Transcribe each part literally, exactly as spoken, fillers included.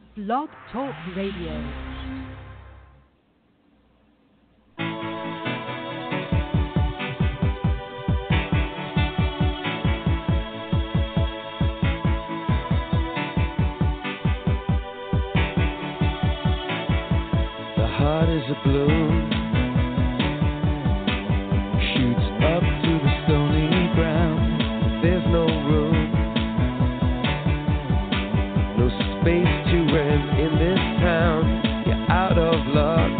Blog Talk Radio. Heart is a balloon, shoots up to the stony ground. There's no room, no space to rent in this town. You're out of luck,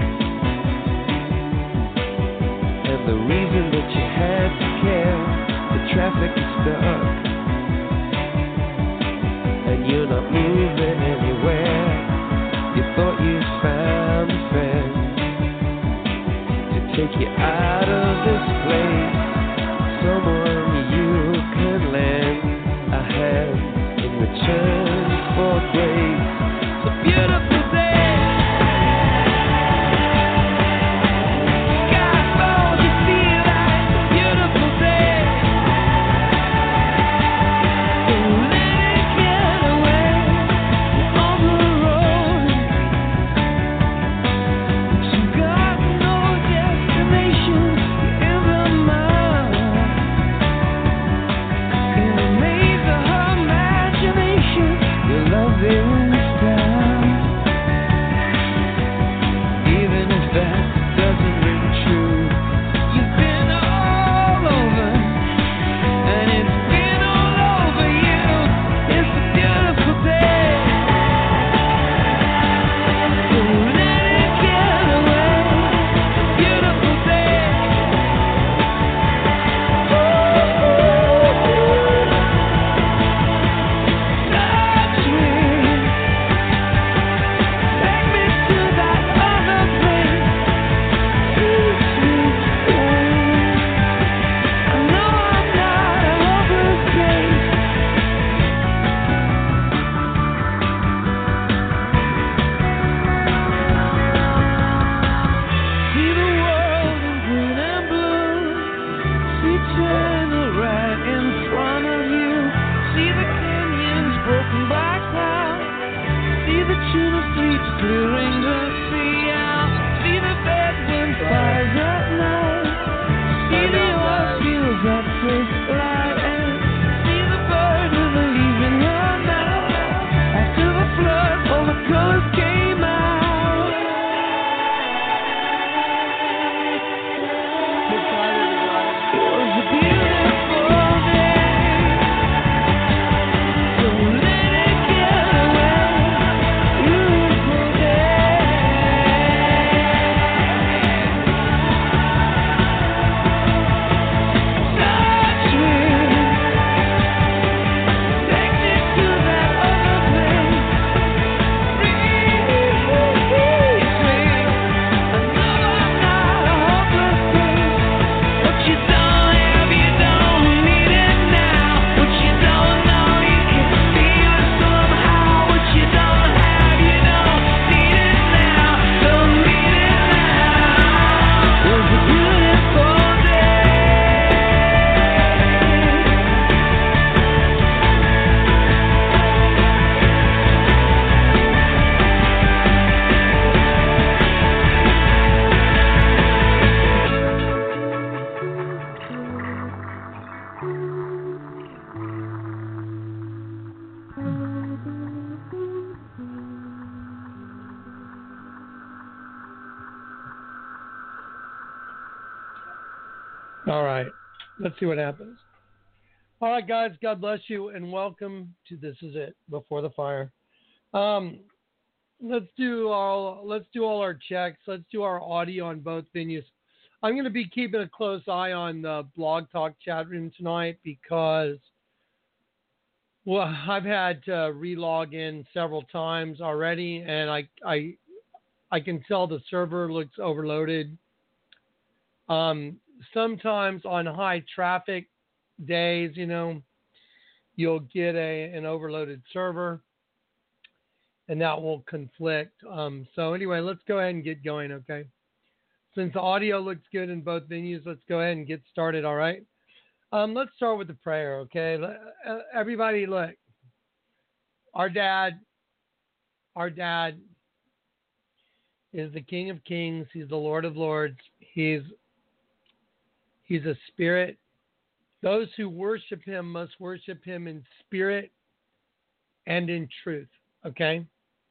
and the reason that you had to care, the traffic is stuck, and you're not moving anywhere. You thought you found a friend to take you out of this place, someone you can lend a hand in return for grace. It's a beautiful day. God knows you feel like it's a beautiful day. Don't let it get away. You're on the road. You got no destination in the mind. In the maze of her imagination, your love is down. Even if that doesn't ring true, you've been all over, and it's been all over you. It's a beautiful day. Don't let it get away. Beautiful day. Touch me. Take me to that other place. Sweet, sweet thing. I know I'm not a hopeless case. See the world in green and blue. See China right in front of you. See the canyons broken by clouds. See the tuna fleets clearing the sea out. See the bedroom fires at night. See the oil fields that first light. And see the bird with the leaves in her mouth. After the flood, all the colors came out. It was a beautiful day. Don't let it get away. Beautiful day. Touch me. Take me to that other place. Breathe me. I know I'm not a hopeless case. What you don't have, you don't need it now. What you don't know, you can feel it somehow. What you don't have, you don't need it now. Don't need it now. It was a beautiful day. All right. Let's see what happens. All right, guys. God bless you, and welcome to This Is It Before the Fire. Um, let's do all. Let's do all our checks. Let's do our audio on both venues. I'm going to be keeping a close eye on the Blog Talk chat room tonight because, well, I've had to re-log in several times already, and I I I can tell the server looks overloaded. Um, sometimes on high traffic days, you know, you'll get a an overloaded server, and that will conflict. Um, so anyway, let's go ahead and get going, okay? Since the audio looks good in both venues, let's go ahead and get started, all right? Um, let's start with the prayer, okay? Uh, Everybody, look, our dad our dad is the King of Kings. He's the Lord of Lords. He's He's a spirit. Those who worship him must worship him in spirit and in truth. Okay?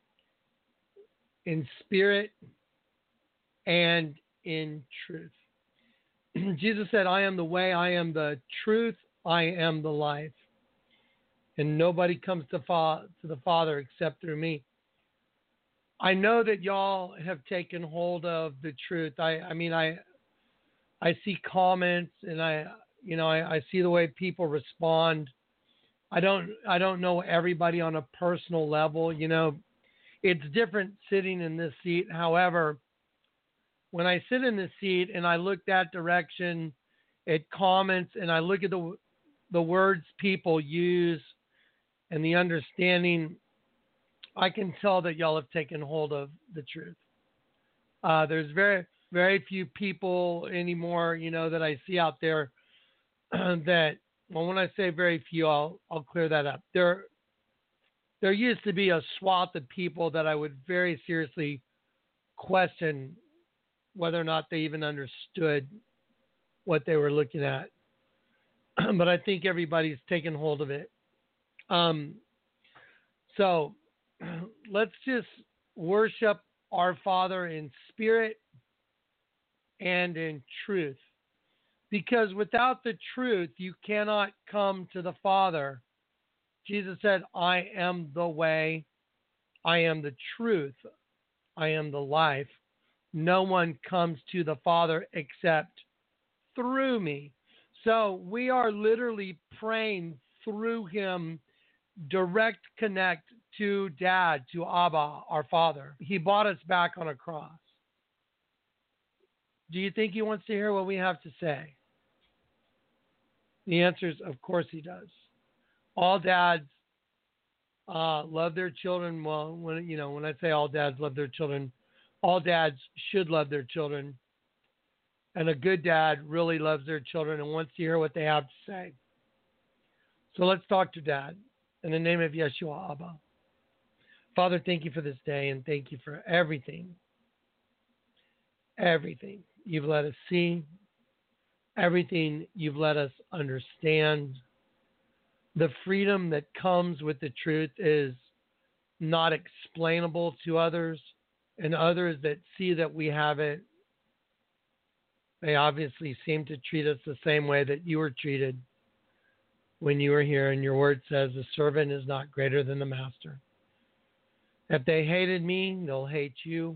In spirit and in truth. Jesus said, I am the way, I am the truth, I am the life. And nobody comes to, fa- to the Father except through me. I know that y'all have taken hold of the truth. I, I mean, I I see comments and I, you know, I, I see the way people respond. I don't I don't know everybody on a personal level. You know, it's different sitting in this seat. However, when I sit in this seat and I look that direction at comments and I look at the the words people use and the understanding, I can tell that y'all have taken hold of the truth. Uh, there's very, very few people anymore, you know, that I see out there that, well, when I say very few, I'll, I'll clear that up. There, there used to be a swath of people that I would very seriously question whether or not they even understood what they were looking at. But I think everybody's taken hold of it. Um, so let's just worship our Father in spirit and in truth. Because without the truth, you cannot come to the Father. Jesus said, I am the way, I am the truth, I am the life. No one comes to the Father except through me. So we are literally praying through him, direct connect to Dad, to Abba, our Father. He bought us back on a cross. Do you think he wants to hear what we have to say? The answer is, of course he does. All dads uh, love their children. Well, when you know, when I say all dads love their children, all dads should love their children. And a good dad really loves their children and wants to hear what they have to say. So let's talk to Dad in the name of Yeshua Abba. Father, thank you for this day and thank you for everything. Everything you've let us see. Everything you've let us understand. The freedom that comes with the truth is not explainable to others, and others that see that we have it, they obviously seem to treat us the same way that you were treated when you were here. And your word says the servant is not greater than the master. If they hated me, they'll hate you.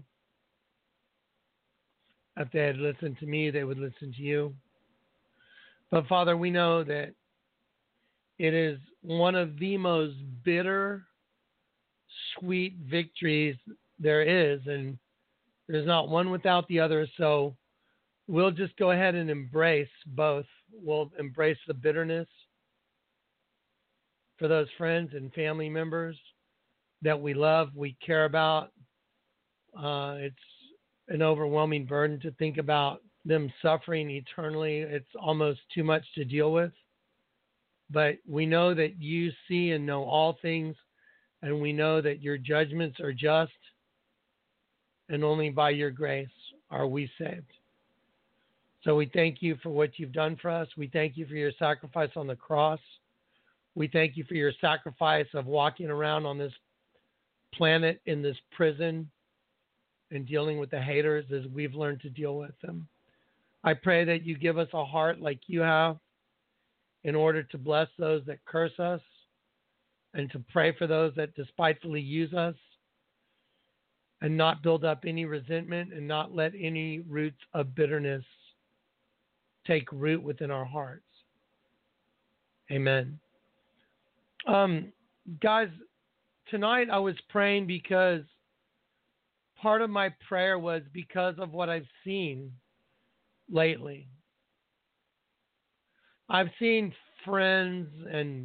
If they had listened to me, they would listen to you. But Father, we know that it is one of the most bitter, sweet victories there is, and there's not one without the other. So we'll just go ahead and embrace both. We'll embrace the bitterness for those friends and family members that we love, we care about. Uh, it's an overwhelming burden to think about them suffering eternally. It's almost too much to deal with. But we know that you see and know all things, and we know that your judgments are just, and only by your grace are we saved. So we thank you for what you've done for us. We thank you for your sacrifice on the cross. We thank you for your sacrifice of walking around on this planet in this prison and dealing with the haters as we've learned to deal with them. I pray that you give us a heart like you have in order to bless those that curse us and to pray for those that despitefully use us and not build up any resentment and not let any roots of bitterness take root within our hearts. Amen. Um, guys, tonight I was praying because part of my prayer was because of what I've seen lately. I've seen friends and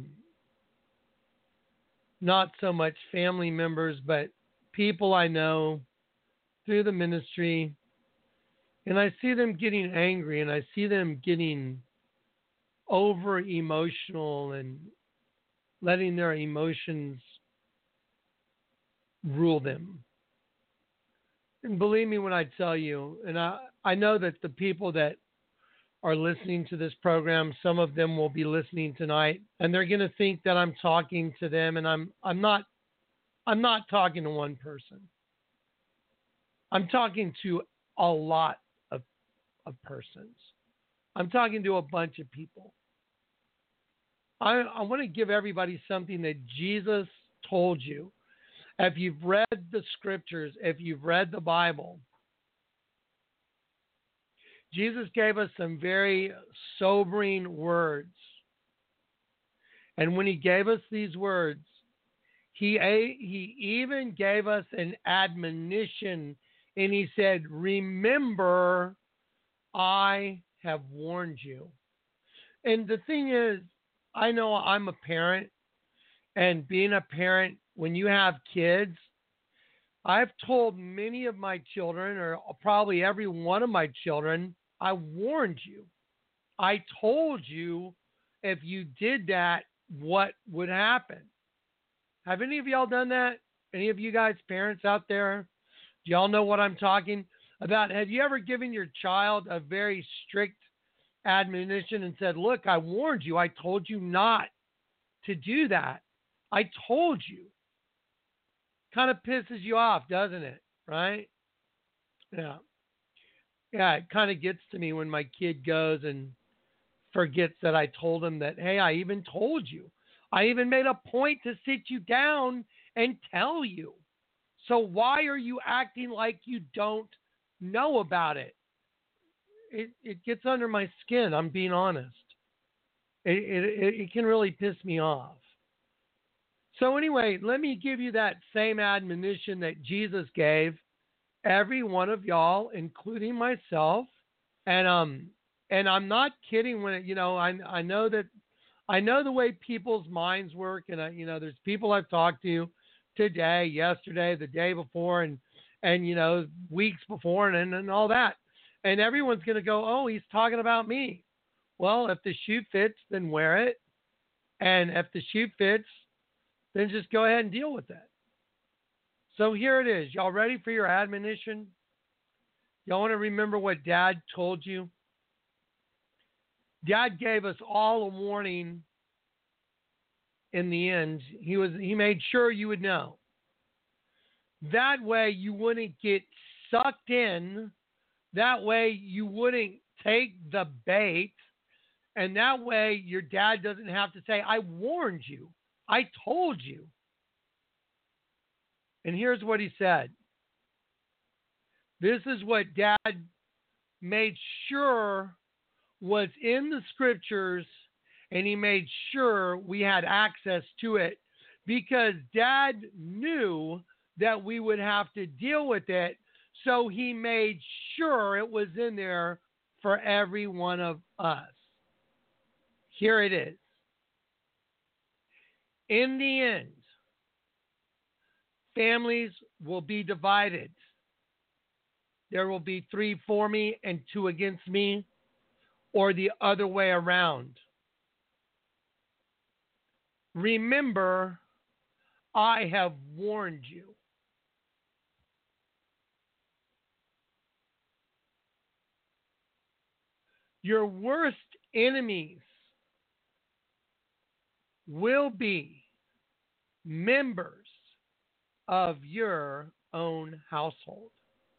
not so much family members, but people I know through the ministry, and I see them getting angry and I see them getting over emotional and letting their emotions rule them. And believe me when I tell you, and I, I know that the people that are listening to this program, some of them will be listening tonight, and they're going to think that I'm talking to them, and I'm I'm not I'm not talking to one person. I'm talking to a lot of of persons. I'm talking to a bunch of people. I, I want to give everybody something that Jesus told you. If you've read the scriptures, if you've read the Bible, Jesus gave us some very sobering words. And when he gave us these words, he, he even gave us an admonition, and he said, remember, I have warned you. And the thing is, I know I'm a parent, and being a parent, when you have kids, I've told many of my children, or probably every one of my children, I warned you. I told you if you did that, what would happen. Have any of y'all done that? Any of you guys, parents out there? Do y'all know what I'm talking about? Have you ever given your child a very strict admonition and said, look, I warned you. I told you not to do that. I told you. Kind of pisses you off, doesn't it? Right? Yeah. Yeah, it kind of gets to me when my kid goes and forgets that I told him that, hey, I even told you. I even made a point to sit you down and tell you. So why are you acting like you don't know about it? It, it gets under my skin. I'm being honest. It, it, it can really piss me off. So anyway, let me give you that same admonition that Jesus gave every one of y'all, including myself. And um, and I'm not kidding when it, you know, I I know that I know the way people's minds work, and I, you know, there's people I've talked to today, yesterday, the day before, and and you know, weeks before, and and all that. And everyone's going to go, oh, he's talking about me. Well, if the shoe fits, then wear it. And if the shoe fits, then just go ahead and deal with that. So here it is. Y'all ready for your admonition? Y'all want to remember what Dad told you? Dad gave us all a warning in the end. He was he made sure you would know. That way you wouldn't get sucked in. That way you wouldn't take the bait. And that way your dad doesn't have to say, I warned you. I told you. And here's what he said. This is what Dad made sure was in the scriptures, and he made sure we had access to it because Dad knew that we would have to deal with it, so he made sure it was in there for every one of us. Here it is. In the end, families will be divided. There will be three for me and two against me, or the other way around. Remember, I have warned you. Your worst enemies will be members of your own household.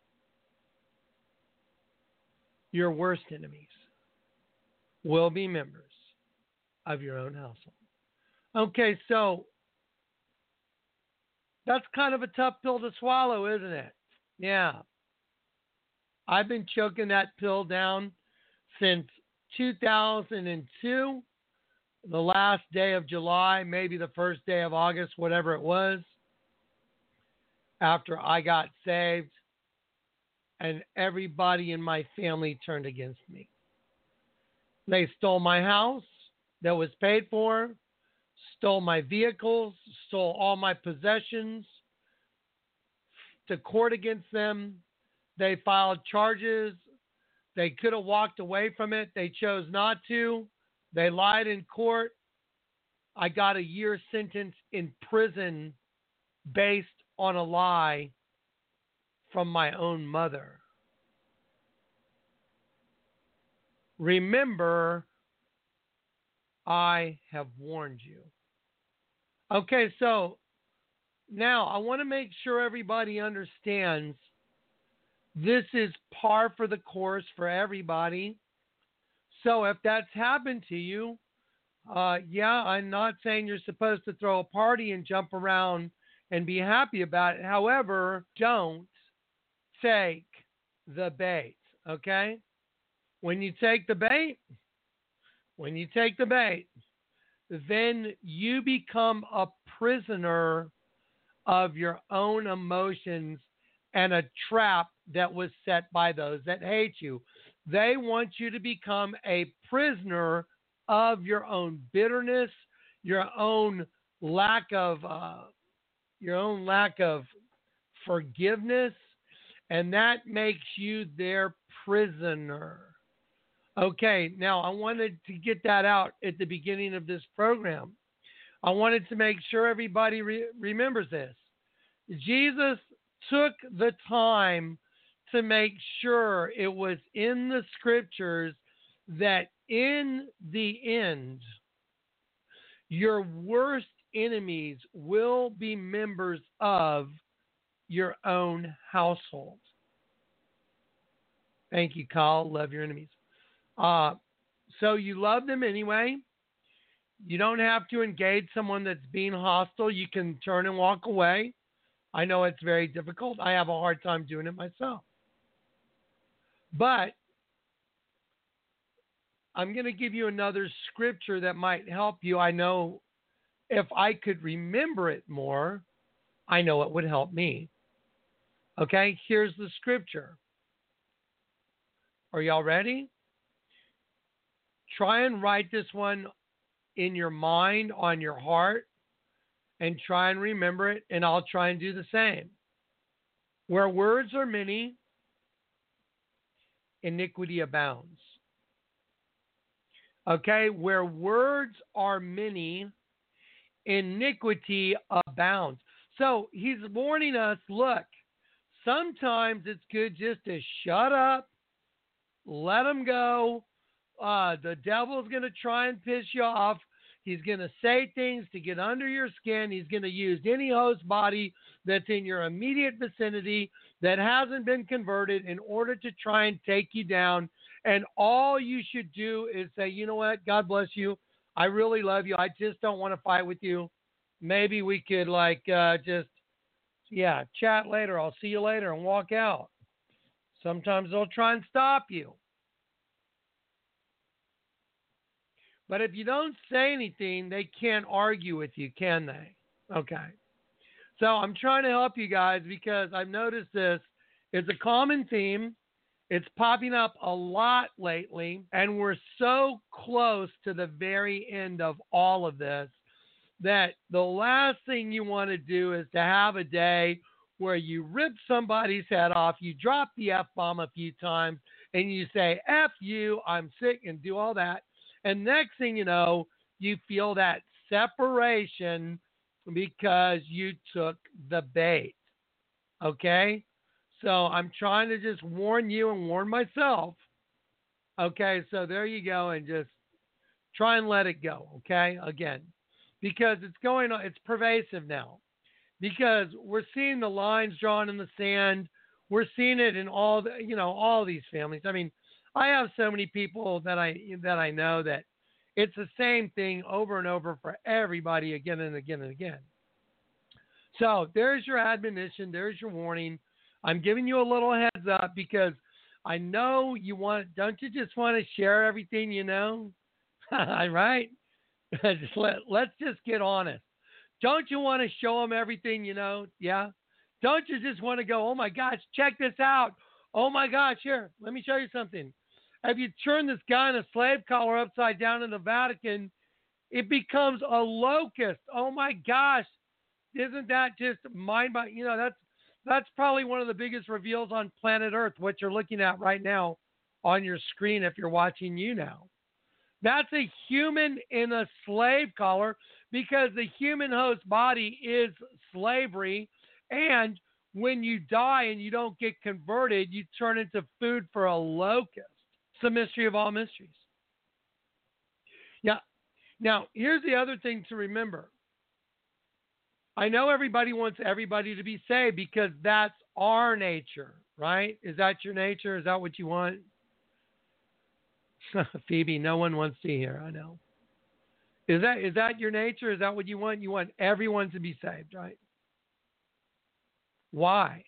Your worst enemies will be members of your own household. Okay, so that's kind of a tough pill to swallow, isn't it? Yeah. I've been choking that pill down since two thousand two, the last day of July, maybe the first day of August, whatever it was, after I got saved, and everybody in my family turned against me. They stole my house that was paid for, stole my vehicles, stole all my possessions, to court against them. They filed charges. They could have walked away from it. They chose not to. They lied in court. I got a year sentence in prison based on a lie from my own mother. Remember, I have warned you. Okay, so now I want to make sure everybody understands this is par for the course for everybody. So if that's happened to you, uh, yeah, I'm not saying you're supposed to throw a party and jump around and be happy about it. However, don't take the bait, okay? When you take the bait, when you take the bait, then you become a prisoner of your own emotions and a trap that was set by those that hate you. They want you to become a prisoner of your own bitterness, your own lack of uh, your own lack of forgiveness, and that makes you their prisoner. Okay, now I wanted to get that out at the beginning of this program. I wanted to make sure everybody re- remembers this. Jesus took the time to make sure it was in the scriptures that in the end, your worst enemies will be members of your own household. Thank you, Kyle. Love your enemies. Uh, so you love them anyway. You don't have to engage someone that's being hostile. You can turn and walk away. I know it's very difficult. I have a hard time doing it myself. But I'm going to give you another scripture that might help you. I know if I could remember it more, I know it would help me. Okay, here's the scripture. Are y'all ready? Try and write this one in your mind, on your heart, and try and remember it, and I'll try and do the same. Where words are many, iniquity abounds. Okay, where words are many, iniquity abounds. So he's warning us, look, sometimes it's good just to shut up, let them go. Uh, the devil's going to try and piss you off. He's going to say things to get under your skin. He's going to use any host body that's in your immediate vicinity that hasn't been converted in order to try and take you down. And all you should do is say, you know what? God bless you. I really love you. I just don't want to fight with you. Maybe we could like uh, just, yeah, chat later. I'll see you later and walk out. Sometimes they'll try and stop you. But if you don't say anything, they can't argue with you, can they? Okay. So I'm trying to help you guys because I've noticed this. It's a common theme. It's popping up a lot lately, and we're so close to the very end of all of this that the last thing you want to do is to have a day where you rip somebody's head off, you drop the F-bomb a few times, and you say, F you, I'm sick, and do all that. And next thing you know, you feel that separation because you took the bait. Okay? So I'm trying to just warn you and warn myself. Okay, so there you go, and just try and let it go. Okay, again, because it's going on, it's pervasive now. Because we're seeing the lines drawn in the sand. We're seeing it in all the, you know, all these families. I mean, I have so many people that I that I know that it's the same thing over and over for everybody again and again and again. So there's your admonition. There's your warning. I'm giving you a little heads up because I know you want, don't you just want to share everything you know? Right? just let, let's just get honest. Don't you want to show them everything you know? Yeah? Don't you just want to go, oh my gosh, check this out. Oh my gosh, here, let me show you something. If you turn this guy in a slave collar upside down in the Vatican, it becomes a locust. Oh my gosh. Isn't that just mind by, you know, that's, that's probably one of the biggest reveals on planet Earth, what you're looking at right now on your screen if you're watching you now. That's a human in a slave collar because the human host body is slavery, And when you die and you don't get converted, you turn into food for a locust. It's the mystery of all mysteries. Yeah. Now, here's the other thing to remember. I know everybody wants everybody to be saved because that's our nature, right? Is that your nature? Is that what you want? Phoebe, no one wants to hear. I know. Is that is that your nature? Is that what you want? You want everyone to be saved, right? Why?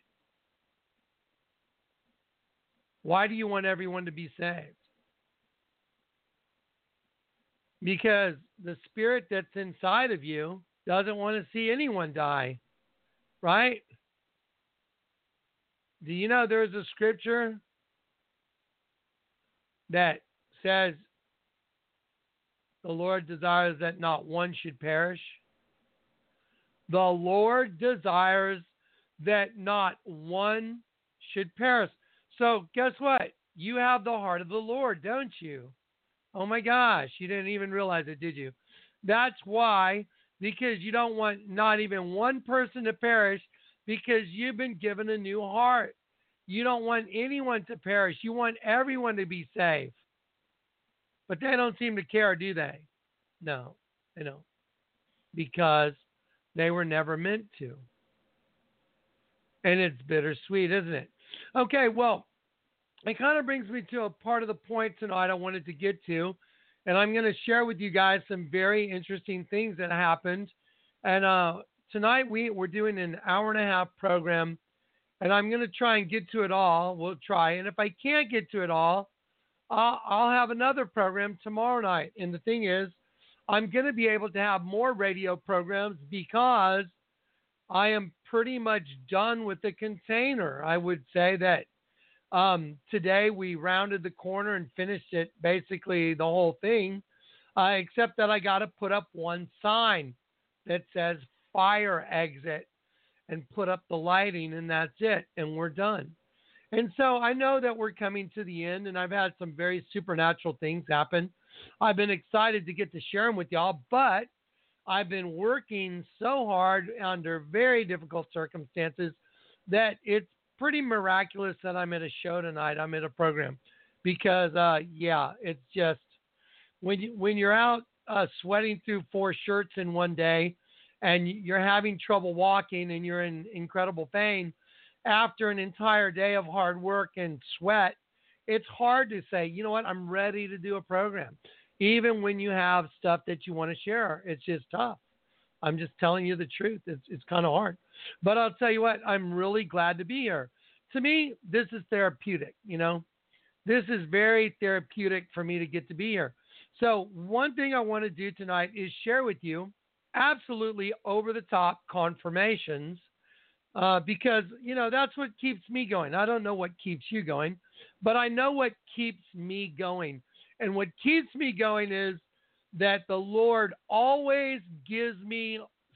Why do you want everyone to be saved? Because the spirit that's inside of you doesn't want to see anyone die, right? Do you know there's a scripture that says the Lord desires that not one should perish? The Lord desires that not one should perish. So guess what? You have the heart of the Lord, don't you? Oh my gosh, you didn't even realize it, did you? That's why, because you don't want not even one person to perish, because you've been given a new heart. You don't want anyone to perish. You want everyone to be saved. But they don't seem to care, do they? No, they don't. Because they were never meant to. And it's bittersweet, isn't it? Okay, well, it kind of brings me to a part of the point tonight I wanted to get to. And I'm going to share with you guys some very interesting things that happened. And uh, tonight we, we're doing an hour and a half program. And I'm going to try and get to it all. We'll try. And if I can't get to it all, I'll, I'll have another program tomorrow night. And the thing is, I'm going to be able to have more radio programs because I am pretty much done with the container. I would say that um, today we rounded the corner and finished it, basically the whole thing, uh, except that I got to put up one sign that says fire exit and put up the lighting, and that's it, and we're done. And so I know that we're coming to the end, and I've had some very supernatural things happen. I've been excited to get to share them with y'all, but I've been working so hard under very difficult circumstances that it's pretty miraculous that I'm at a show tonight. I'm at a program because, uh, yeah, it's just when you, when you're out uh, sweating through four shirts in one day and you're having trouble walking and you're in incredible pain after an entire day of hard work and sweat, it's hard to say, you know what, I'm ready to do a program. Even when you have stuff that you want to share, it's just tough. I'm just telling you the truth. It's it's kind of hard. But I'll tell you what, I'm really glad to be here. To me, this is therapeutic, you know. This is very therapeutic for me to get to be here. So one thing I want to do tonight is share with you absolutely over-the-top confirmations uh, because, you know, that's what keeps me going. I don't know what keeps you going, but I know what keeps me going. And what keeps me going is that the Lord always gives me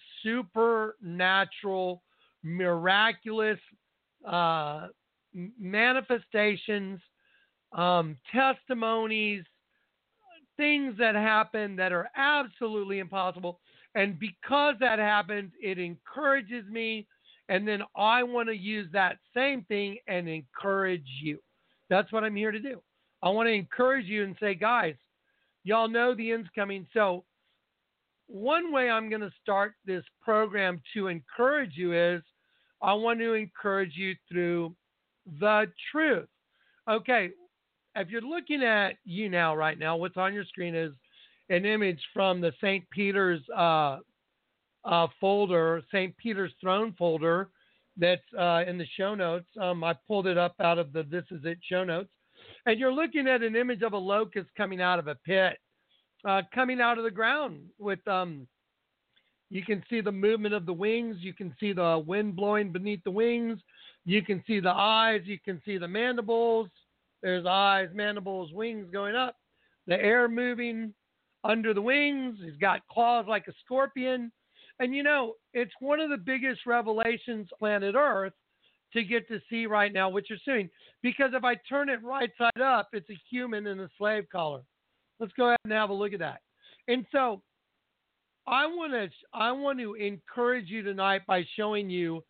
supernatural, miraculous uh, manifestations, um, testimonies, things that happen that are absolutely impossible. And because that happens, it encourages me. And then I want to use that same thing and encourage you. That's what I'm here to do. I want to encourage you and say, guys, y'all know the end's coming. So one way I'm going to start this program to encourage you is I want to encourage you through the truth. Okay, if you're looking at you now, right now, what's on your screen is an image from the Saint Peter's uh, uh, folder, Saint Peter's Throne folder that's uh, in the show notes. Um, I pulled it up out of the This Is It show notes. And you're looking at an image of a locust coming out of a pit, uh, coming out of the ground with, um, you can see the movement of the wings. You can see the wind blowing beneath the wings. You can see the eyes. You can see the mandibles. There's eyes, mandibles, wings going up. The air moving under the wings. He's got claws like a scorpion. And, you know, it's one of the biggest revelations on planet Earth to get to see right now what you're seeing. Because if I turn it right side up, it's a human in a slave collar. Let's go ahead and have a look at that. And so I want to I want to encourage you tonight by showing you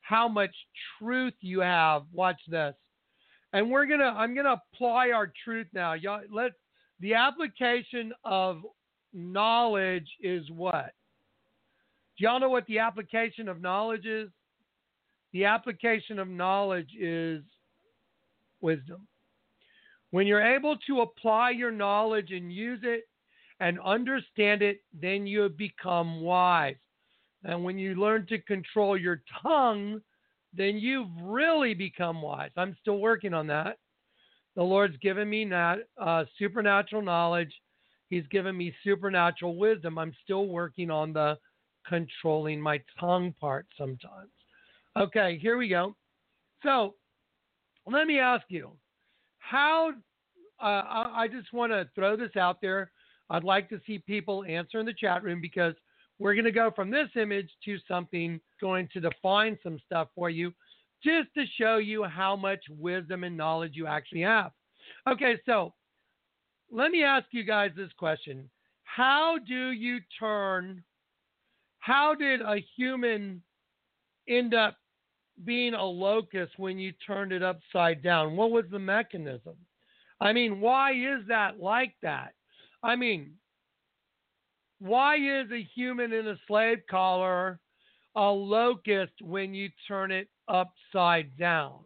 how much truth you have. Watch this. And we're gonna I'm gonna apply our truth now. Y'all let the application of knowledge is what? Do y'all know what the application of knowledge is? The application of knowledge is wisdom. When you're able to apply your knowledge and use it and understand it, then you have become wise. And when you learn to control your tongue, then you've really become wise. I'm still working on that. The Lord's given me nat, uh, supernatural knowledge. He's given me supernatural wisdom. I'm still working on the controlling my tongue part sometimes. Okay, here we go. So let me ask you, how, uh, I, I just want to throw this out there. I'd like to see people answer in the chat room because we're going to go from this image to something going to define some stuff for you just to show you how much wisdom and knowledge you actually have. Okay, so let me ask you guys this question. How do you turn, how did a human end up being a locust when you turned it upside down? What was the mechanism? I mean, why is that like that? I mean, why is a human in a slave collar a locust when you turn it upside down?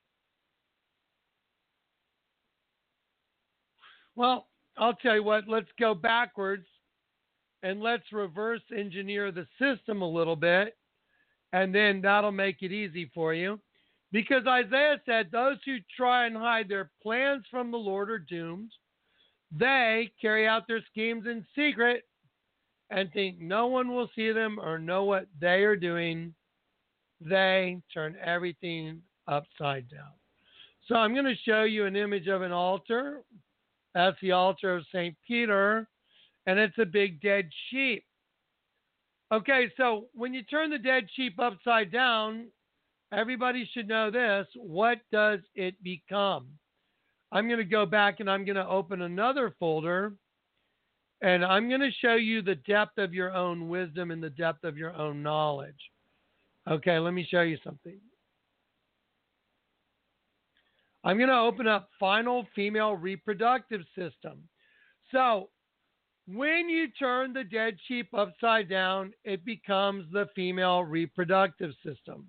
Well, I'll tell you what, let's go backwards and let's reverse engineer the system a little bit, and then that'll make it easy for you. Because Isaiah said, those who try and hide their plans from the Lord are doomed. They carry out their schemes in secret and think no one will see them or know what they are doing. They turn everything upside down. So I'm going to show you an image of an altar. That's the altar of Saint Peter, and it's a big dead sheep. Okay, so when you turn the dead sheep upside down, everybody should know this. What does it become? I'm going to go back and I'm going to open another folder, and I'm going to show you the depth of your own wisdom and the depth of your own knowledge. Okay, let me show you something. I'm going to open up Final Female Reproductive System. So when you turn the dead sheep upside down, it becomes the female reproductive system.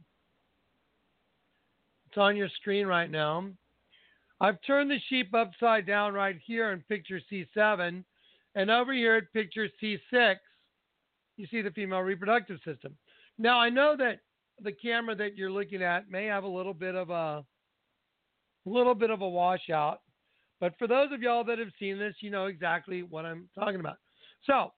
It's on your screen right now. I've turned the sheep upside down right here in picture C seven, and over here at picture C six, you see the female reproductive system. Now, I know that the camera that you're looking at may have a little bit of a, a little bit of a washout, but for those of y'all that have seen this, you know exactly what I'm talking about. So,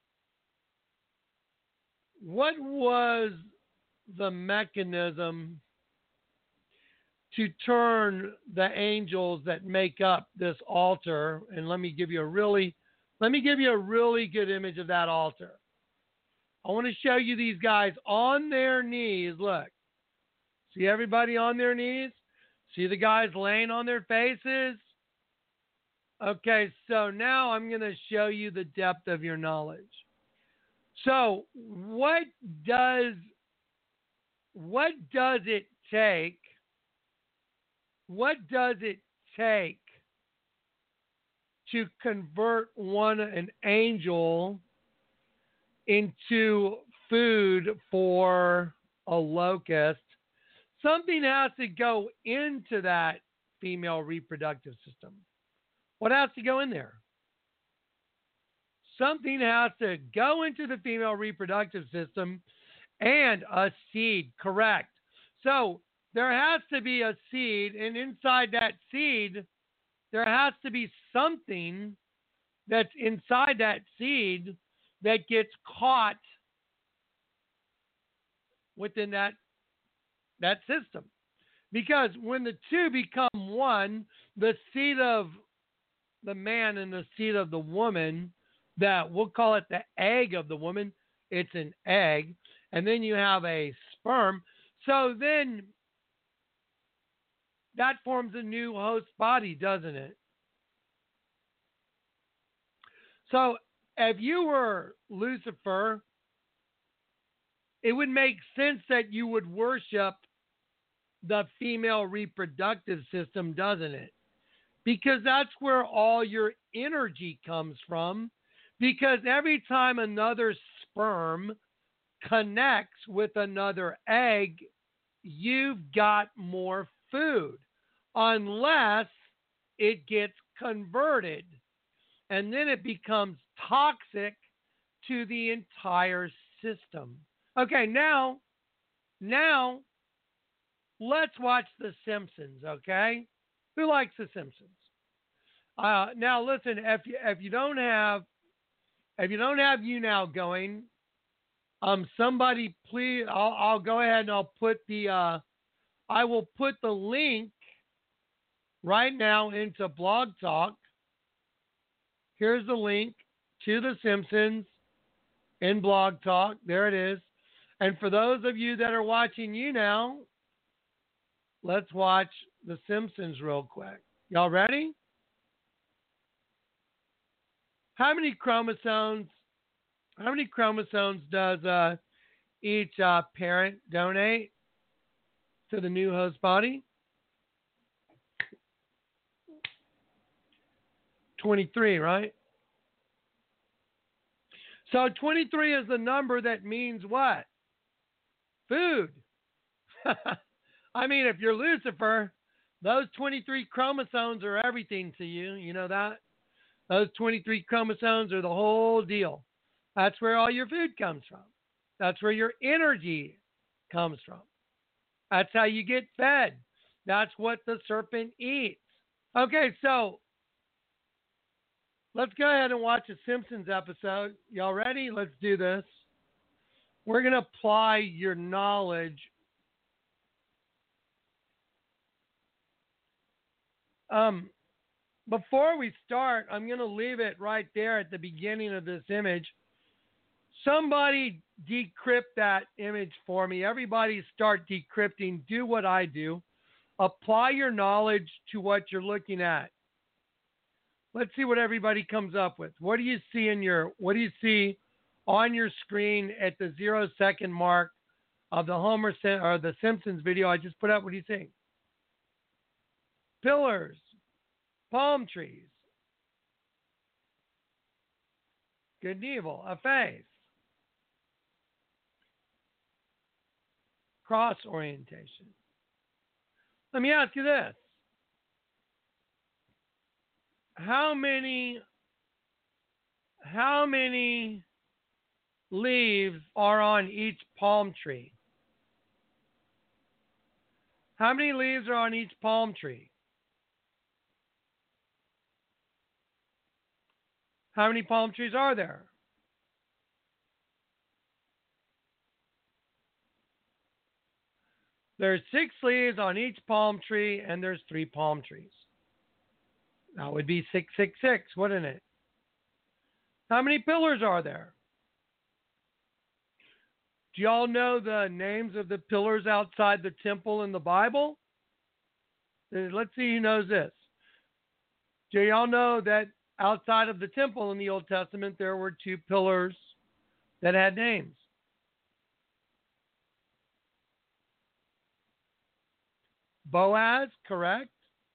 what was the mechanism to turn the angels that make up this altar? And let me give you a really, let me give you a really good image of that altar. I want to show you these guys on their knees. Look, see everybody on their knees? See the guys laying on their faces? Okay, so now I'm going to show you the depth of your knowledge. So, what does what does it take? What does it take to convert one an angel into food for a locust? Something has to go into that female reproductive system. What has to go in there? Something has to go into the female reproductive system and a seed, correct. So there has to be a seed, and inside that seed, there has to be something that's inside that seed that gets caught within that, that system. Because when the two become one, the seed of the man and the seed of the woman, that we'll call it the egg of the woman, it's an egg, and then you have a sperm. So then that forms a new host body, doesn't it? So if you were Lucifer, it would make sense that you would worship the female reproductive system, doesn't it? Because that's where all your energy comes from. Because every time another sperm connects with another egg, you've got more food. Unless it gets converted. And then it becomes toxic to the entire system. Okay, now, now, let's watch The Simpsons, okay? Who likes The Simpsons? Uh, now, listen, if you, if you don't have, if you don't have YouNow going, um, somebody please, I'll, I'll go ahead and I'll put the, uh, I will put the link right now into Blog Talk. Here's the link to The Simpsons in Blog Talk. There it is. And for those of you that are watching YouNow, let's watch The Simpsons real quick. Y'all ready? How many chromosomes? How many chromosomes does uh, each uh, parent donate to the new host body? twenty-three, right? So twenty-three is the number that means what? Food. I mean, if you're Lucifer, those twenty-three chromosomes are everything to you. You know that? Those twenty-three chromosomes are the whole deal. That's where all your food comes from. That's where your energy comes from. That's how you get fed. That's what the serpent eats. Okay, so let's go ahead and watch a Simpsons episode. Y'all ready? Let's do this. We're going to apply your knowledge. Um, before we start, I'm going to leave it right there at the beginning of this image. Somebody decrypt that image for me. Everybody start decrypting. Do what I do. Apply your knowledge to what you're looking at. Let's see what everybody comes up with. What do you see in your, what do you see on your screen at the zero second mark of the Homer or the Simpsons video I just put up? What do you think? Pillars, palm trees, good and evil, a face, cross orientation. Let me ask you this. How many, how many leaves are on each palm tree? How many leaves are on each palm tree? How many palm trees are there? There's six leaves on each palm tree, and there's three palm trees. That would be six six six, wouldn't it? How many pillars are there? Do y'all know the names of the pillars outside the temple in the Bible? Let's see who knows this. Do y'all know that outside of the temple in the Old Testament, there were two pillars that had names? Boaz, correct?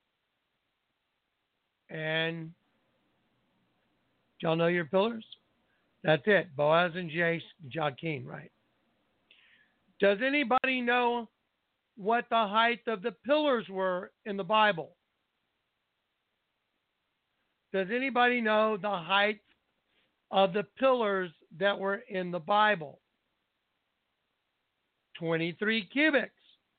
And do y'all know your pillars? That's it. Boaz and Jachin, right? Does anybody know what the height of the pillars were in the Bible? Does anybody know the height of the pillars that were in the Bible? twenty-three cubits.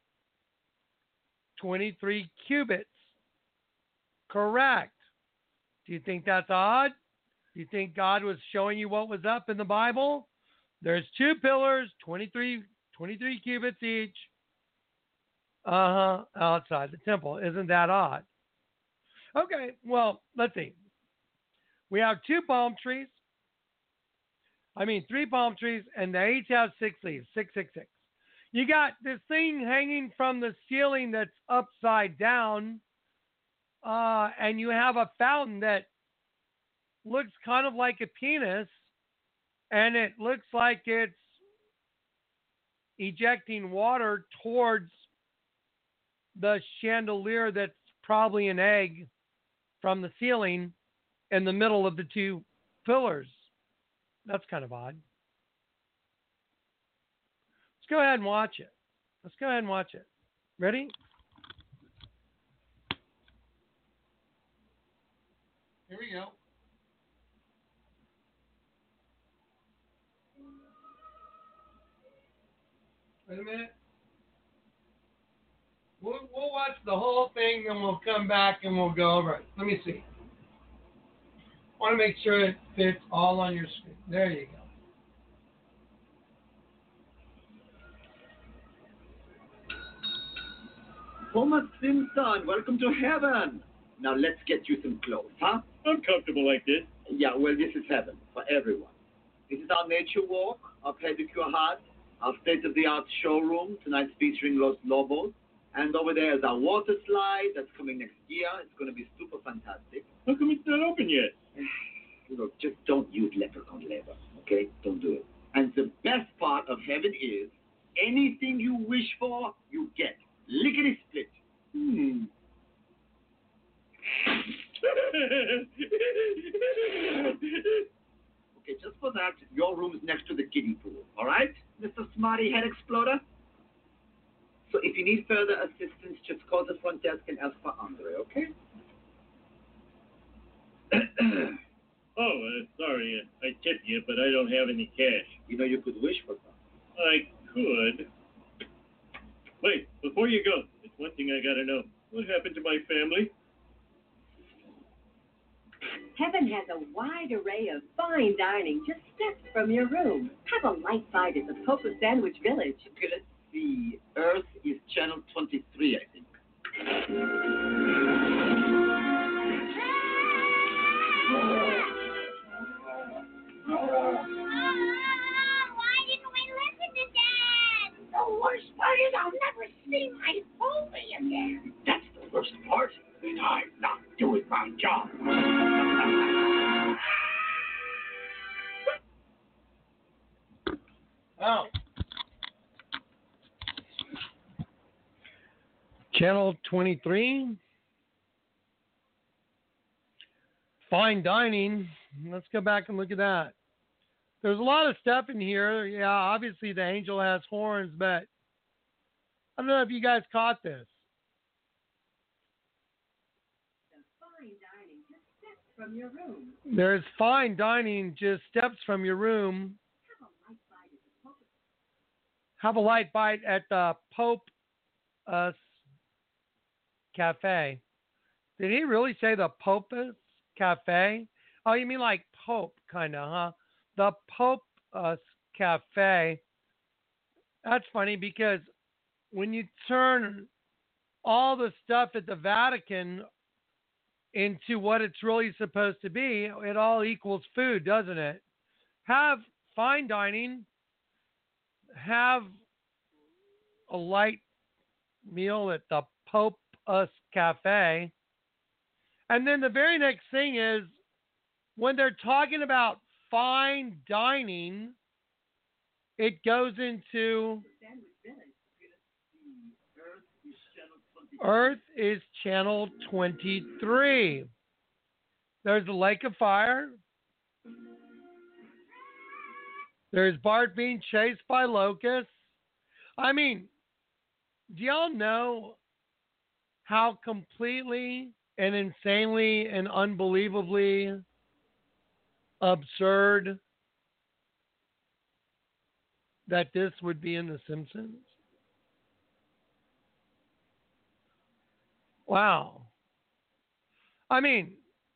twenty-three cubits. Correct. Do you think that's odd? Do you think God was showing you what was up in the Bible? There's two pillars, twenty-three, twenty-three cubits each. Uh-huh, outside the temple. Isn't that odd? Okay, well, let's see. We have two palm trees. I mean, three palm trees, and they each have six leaves, six, six, six. You got this thing hanging from the ceiling that's upside down, uh, and you have a fountain that looks kind of like a penis, and it looks like it's ejecting water towards the chandelier that's probably an egg from the ceiling in the middle of the two pillars. That's kind of odd. Let's go ahead and watch it. Let's go ahead and watch it. Ready? Here we go. Wait a minute. We'll, we'll watch the whole thing, and we'll come back and we'll go over it. Let me see. I want to make sure it fits all on your screen. There you go. Thomas Simpson, welcome to heaven. Now let's get you some clothes, huh? I'm comfortable like this. Yeah, well, this is heaven for everyone. This is our nature walk, our pedicure hut, our state-of-the-art showroom, tonight's featuring Los Lobos. And over there is our water slide that's coming next year. It's going to be super fantastic. How come it's not open yet? Look, just don't use leprechaun leather, okay? Don't do it. And the best part of heaven is anything you wish for, you get. Lickety split. Hmm. Okay, just for that, your room is next to the kiddie pool, all right, Mister Smarty Head Exploder? So if you need further assistance, just call the front desk and ask for Andre, okay? Oh, uh, sorry, uh, I tipped you, but I don't have any cash. You know you could wish for something. I could. Wait, before you go, there's one thing I gotta know. What happened to my family? Heaven has a wide array of fine dining just steps from your room. Have a light bite at the Popa Sandwich Village. Okay, let's see. Earth is channel twenty-three, I think. Why didn't we listen to Dad? The worst part is I'll never see my Popey again. That's the worst part. And I'm not doing my job. Oh. Channel twenty-three. Fine dining. Let's go back and look at that. There's a lot of stuff in here. Yeah, obviously the angel has horns, but I don't know if you guys caught this. Fine dining just steps from your room. There's fine dining just steps from your room. Have a light bite at the Popa. Have a light bite at the Pope uh, Cafe. Did he really say the Pope's Cafe? Oh, you mean like Pope, kind of, huh? The Pope uh, Cafe. That's funny because when you turn all the stuff at the Vatican into what it's really supposed to be, it all equals food, doesn't it? Have fine dining, have a light meal at the Pope's Cafe, and then the very next thing is when they're talking about fine dining, it goes into Earth is channel twenty-three. There's the Lake of Fire. There's Bart being chased by locusts. I mean, do y'all know how completely and insanely and unbelievably absurd that this would be in The Simpsons? Wow. I mean,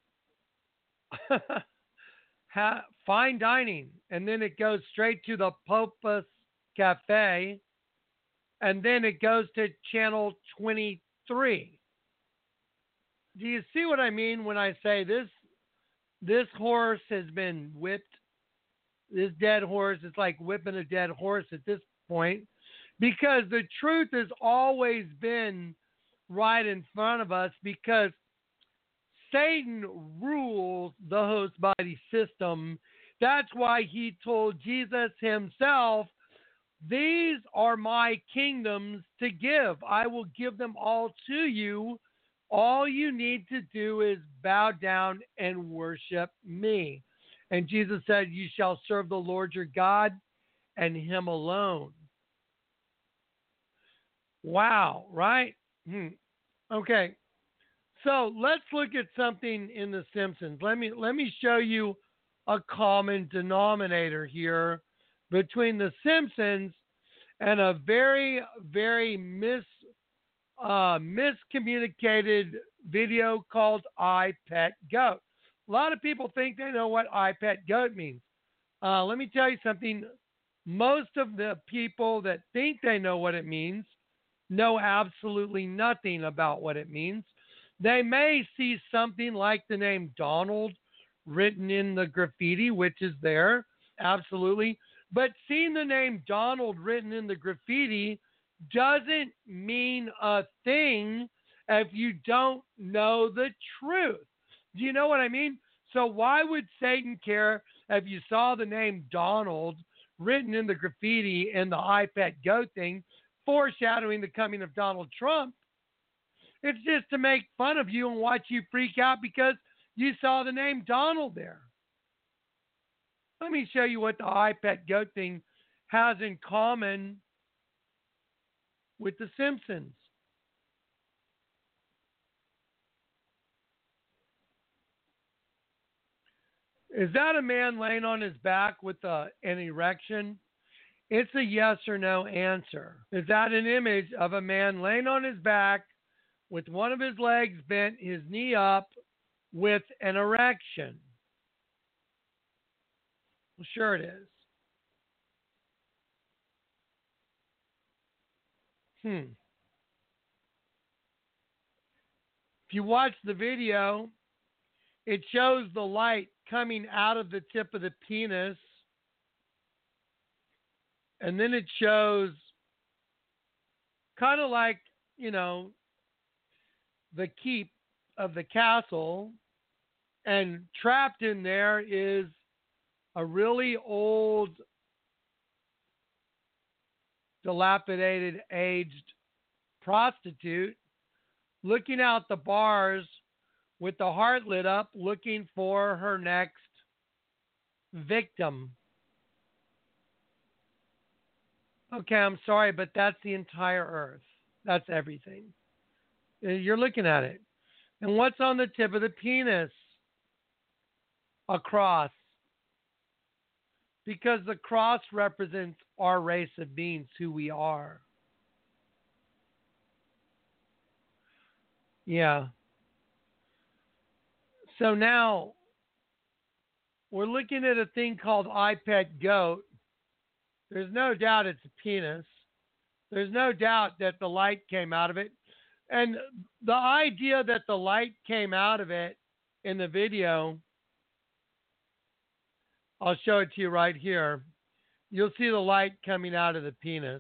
ha, fine dining, and then it goes straight to the Popa's Cafe, and then it goes to channel twenty-three. Do you see what I mean when I say this? This horse has been whipped. This dead horse is like whipping a dead horse at this point, because the truth has always been right in front of us, because Satan rules the host body system. That's why he told Jesus himself, These are my kingdoms to give. I will give them all to you. All you need to do is bow down and worship me. And Jesus said, you shall serve the Lord your God and him alone. Wow, right? Hmm. Okay. So let's look at something in The Simpsons. Let me let me show you a common denominator here between The Simpsons and a very, very mis uh, miscommunicated video called I Pet Goat. A lot of people think they know what I Pet Goat means. Uh, let me tell you something. Most of the people that think they know what it means know absolutely nothing about what it means. They may see something like the name Donald written in the graffiti, which is there, absolutely. But seeing the name Donald written in the graffiti doesn't mean a thing if you don't know the truth. Do you know what I mean? So why would Satan care if you saw the name Donald written in the graffiti in the I Pet Goat thing, foreshadowing the coming of Donald Trump? It's just to make fun of you and watch you freak out because you saw the name Donald there. Let me show you what the I Pet Goat thing has in common with The Simpsons. Is that a man laying on his back with a, an erection? It's a yes or no answer. Is that an image of a man laying on his back with one of his legs bent, his knee up, with an erection? Well, sure it is. Hmm. If you watch the video, it shows the light coming out of the tip of the penis, and then it shows kind of like, you know, the keep of the castle, and trapped in there is a really old, dilapidated, aged prostitute looking out the bars with the heart lit up, looking for her next victim. Okay, I'm sorry, but that's the entire earth. That's everything. You're looking at it. And what's on the tip of the penis? A cross. Because the cross represents our race of beings, who we are. Yeah. So now we're looking at a thing called I Pet Goat. There's no doubt it's a penis. There's no doubt that the light came out of it. And the idea that the light came out of it in the video, I'll show it to you right here. You'll see the light coming out of the penis.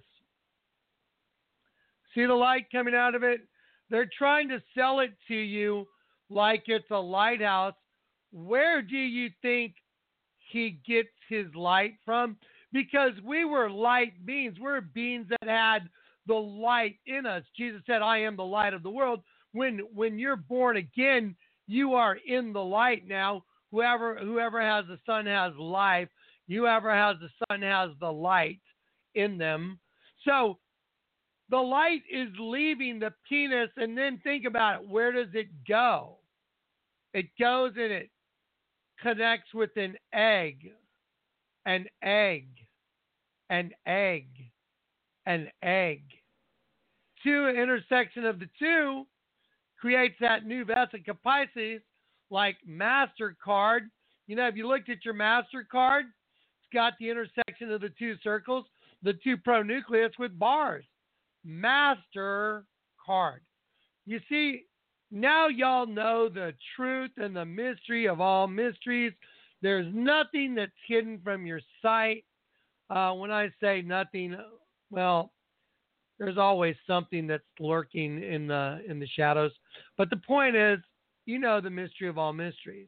See the light coming out of it? They're trying to sell it to you like it's a lighthouse. Where do you think he gets his light from? Because we were light beings. We're beings that had the light in us. Jesus said, I am the light of the world. When when you're born again, you are in the light now. Whoever whoever has the Son has life. Whoever has the Son has the light in them. So the light is leaving the penis, and then think about it. Where does it go? It goes and it connects with an egg, an egg, an egg, an egg. To an intersection of the two creates that new vesica Pisces, like MasterCard. You know, if you looked at your MasterCard, it's got the intersection of the two circles, the two pronucleus with bars. MasterCard. You see, now y'all know the truth and the mystery of all mysteries. There's nothing that's hidden from your sight. Uh, when I say nothing, well, there's always something that's lurking in the in the shadows. But the point is, you know the mystery of all mysteries.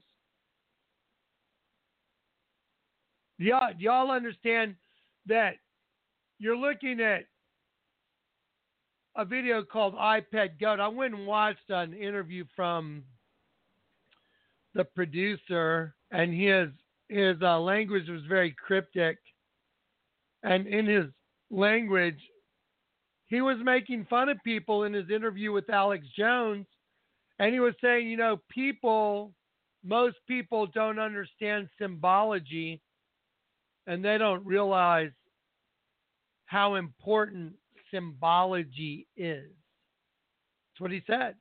Do y'all, do y'all understand that you're looking at a video called iPad Goat. I went and watched an interview from the producer, and his his uh, language was very cryptic. And in his language, he was making fun of people in his interview with Alex Jones. And he was saying, you know, people, most people don't understand symbology, and they don't realize how important symbology is. That's what he said.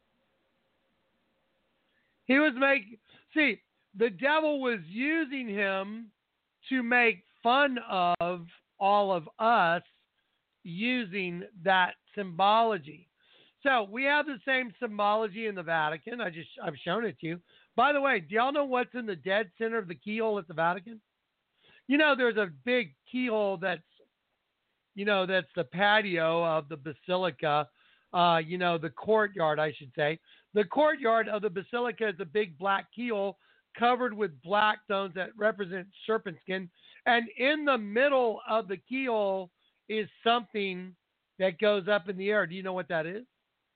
He was making, see, the devil was using him to make fun of all of us using that symbology. So we have the same symbology in the Vatican. I just, I've shown it to you. By the way, do y'all know what's in the dead center of the keyhole at the Vatican? You know, there's a big keyhole that's, you know, that's the patio of the basilica, uh, you know, the courtyard, I should say. The courtyard of the basilica is a big black keyhole covered with black stones that represent serpent skin. And in the middle of the keyhole is something that goes up in the air. Do you know what that is?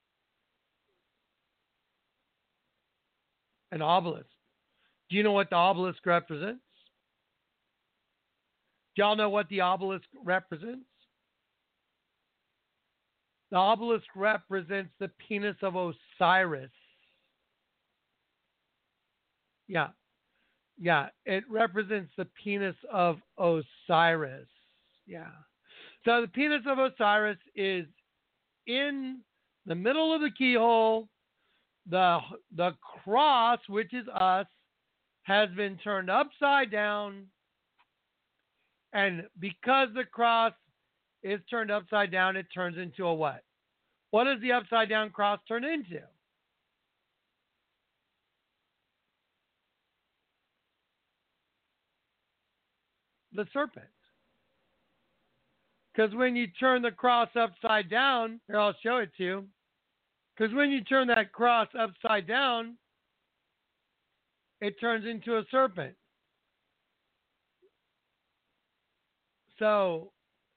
An obelisk. Do you know what the obelisk represents? Do y'all know what the obelisk represents? The obelisk represents the penis of Osiris. Yeah. Yeah. It represents the penis of Osiris. Yeah. So the penis of Osiris is in the middle of the keyhole. The, the cross, which is us, has been turned upside down. And because the cross is turned upside down, it turns into a what? What does the upside down cross turn into? The serpent. Because when you turn the cross upside down, here, I'll show it to you. Because when you turn that cross upside down, it turns into a serpent. So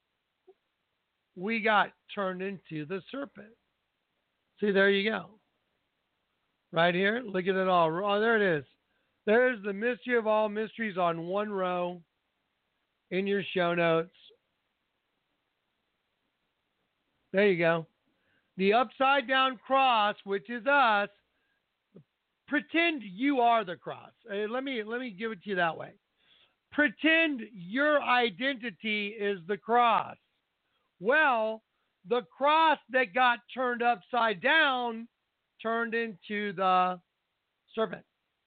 we got turned into the serpent. See, there you go. Right here, look at it all. Oh, there it is. There's the mystery of all mysteries on one row in your show notes. There you go. The upside down cross, which is us, pretend you are the cross. Uh, let me let me give it to you that way. Pretend your identity is the cross. Well, the cross that got turned upside down turned into the serpent.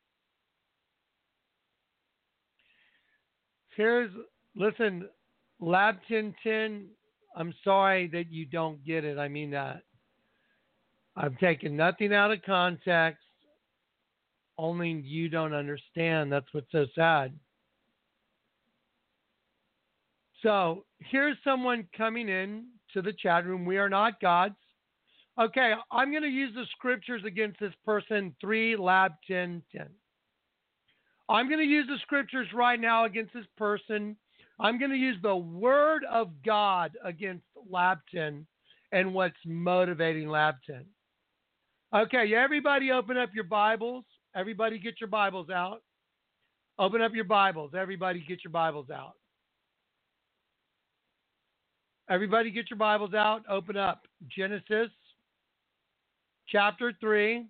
Here's, listen, Lab ten ten, I'm sorry that you don't get it. I mean that. I've taken nothing out of context. Only you don't understand. That's what's so sad. So here's someone coming in to the chat room. We are not gods. Okay, I'm going to use the scriptures against this person, three Lab ten ten. I'm going to use the scriptures right now against this person. I'm going to use the word of God against Lab ten and what's motivating Lab ten. Okay, everybody open up your Bibles. Everybody get your Bibles out. Open up your Bibles. Everybody get your Bibles out. Everybody get your Bibles out. Open up Genesis chapter three.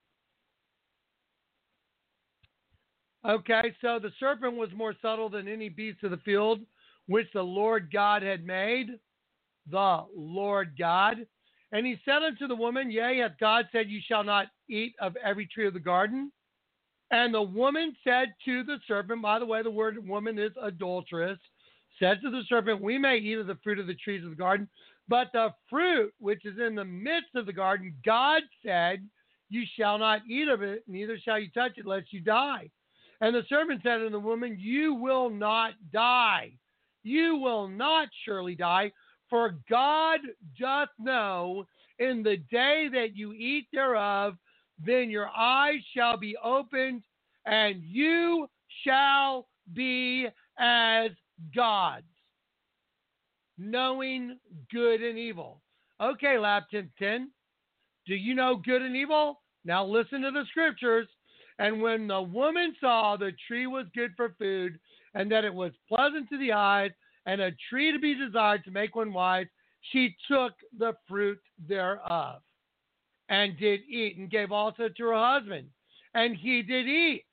Okay, so the serpent was more subtle than any beast of the field, which the Lord God had made. The Lord God. And he said unto the woman, yea, hath God said, you shall not eat of every tree of the garden? And the woman said to the serpent, by the way, the word woman is adulteress, said to the serpent, we may eat of the fruit of the trees of the garden, but the fruit which is in the midst of the garden, God said, you shall not eat of it, neither shall you touch it, lest you die. And the serpent said unto the woman, you will not die. You will not surely die. For God doth know in the day that you eat thereof, then your eyes shall be opened, and you shall be as gods, knowing good and evil. Okay, Lab ten ten, do you know good and evil? Now listen to the scriptures. And when the woman saw the tree was good for food, and that it was pleasant to the eyes, and a tree to be desired to make one wise, she took the fruit thereof, and did eat, and gave also to her husband, and he did eat.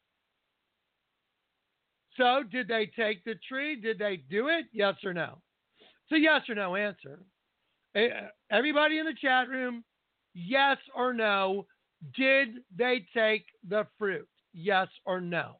So, did they take the tree? Did they do it? Yes or no? It's a yes or no answer. Everybody in the chat room, yes or no, did they take the fruit? Yes or no?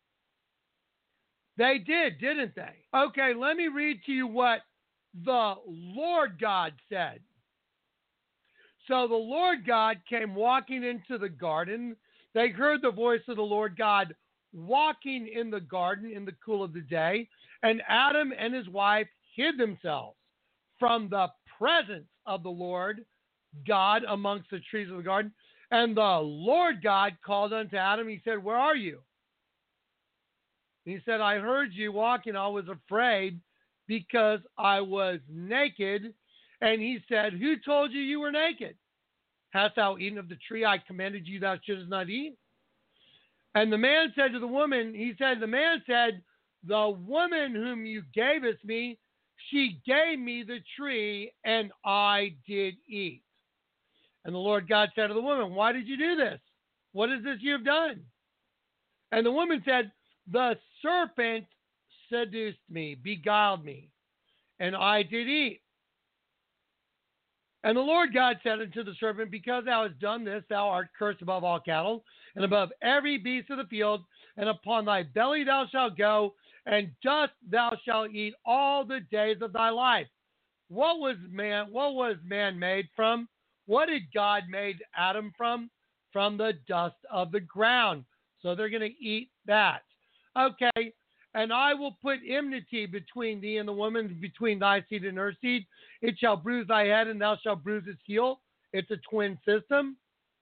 They did, didn't they? Okay, let me read to you what the Lord God said. So the Lord God came walking into the garden. They heard the voice of the Lord God walking in the garden in the cool of the day, and Adam and his wife hid themselves from the presence of the Lord God amongst the trees of the garden. And the Lord God called unto Adam. He said, where are you? He said, I heard you walking. I was afraid because I was naked. And he said, who told you you were naked? Hast thou eaten of the tree I commanded you thou shouldest not eat? And the man said to the woman, he said, the man said, the woman whom you gavest me, she gave me the tree, and I did eat. And the Lord God said to the woman, why did you do this? What is this you have done? And the woman said, the serpent seduced me, beguiled me, and I did eat. And the Lord God said unto the serpent, because thou hast done this, thou art cursed above all cattle, and above every beast of the field, and upon thy belly thou shalt go, and dust thou shalt eat all the days of thy life. What was man, what was man made from? What did God made Adam from? From the dust of the ground. So they're going to eat that. Okay, and I will put enmity between thee and the woman, between thy seed and her seed. It shall bruise thy head, and thou shalt bruise its heel. It's a twin system.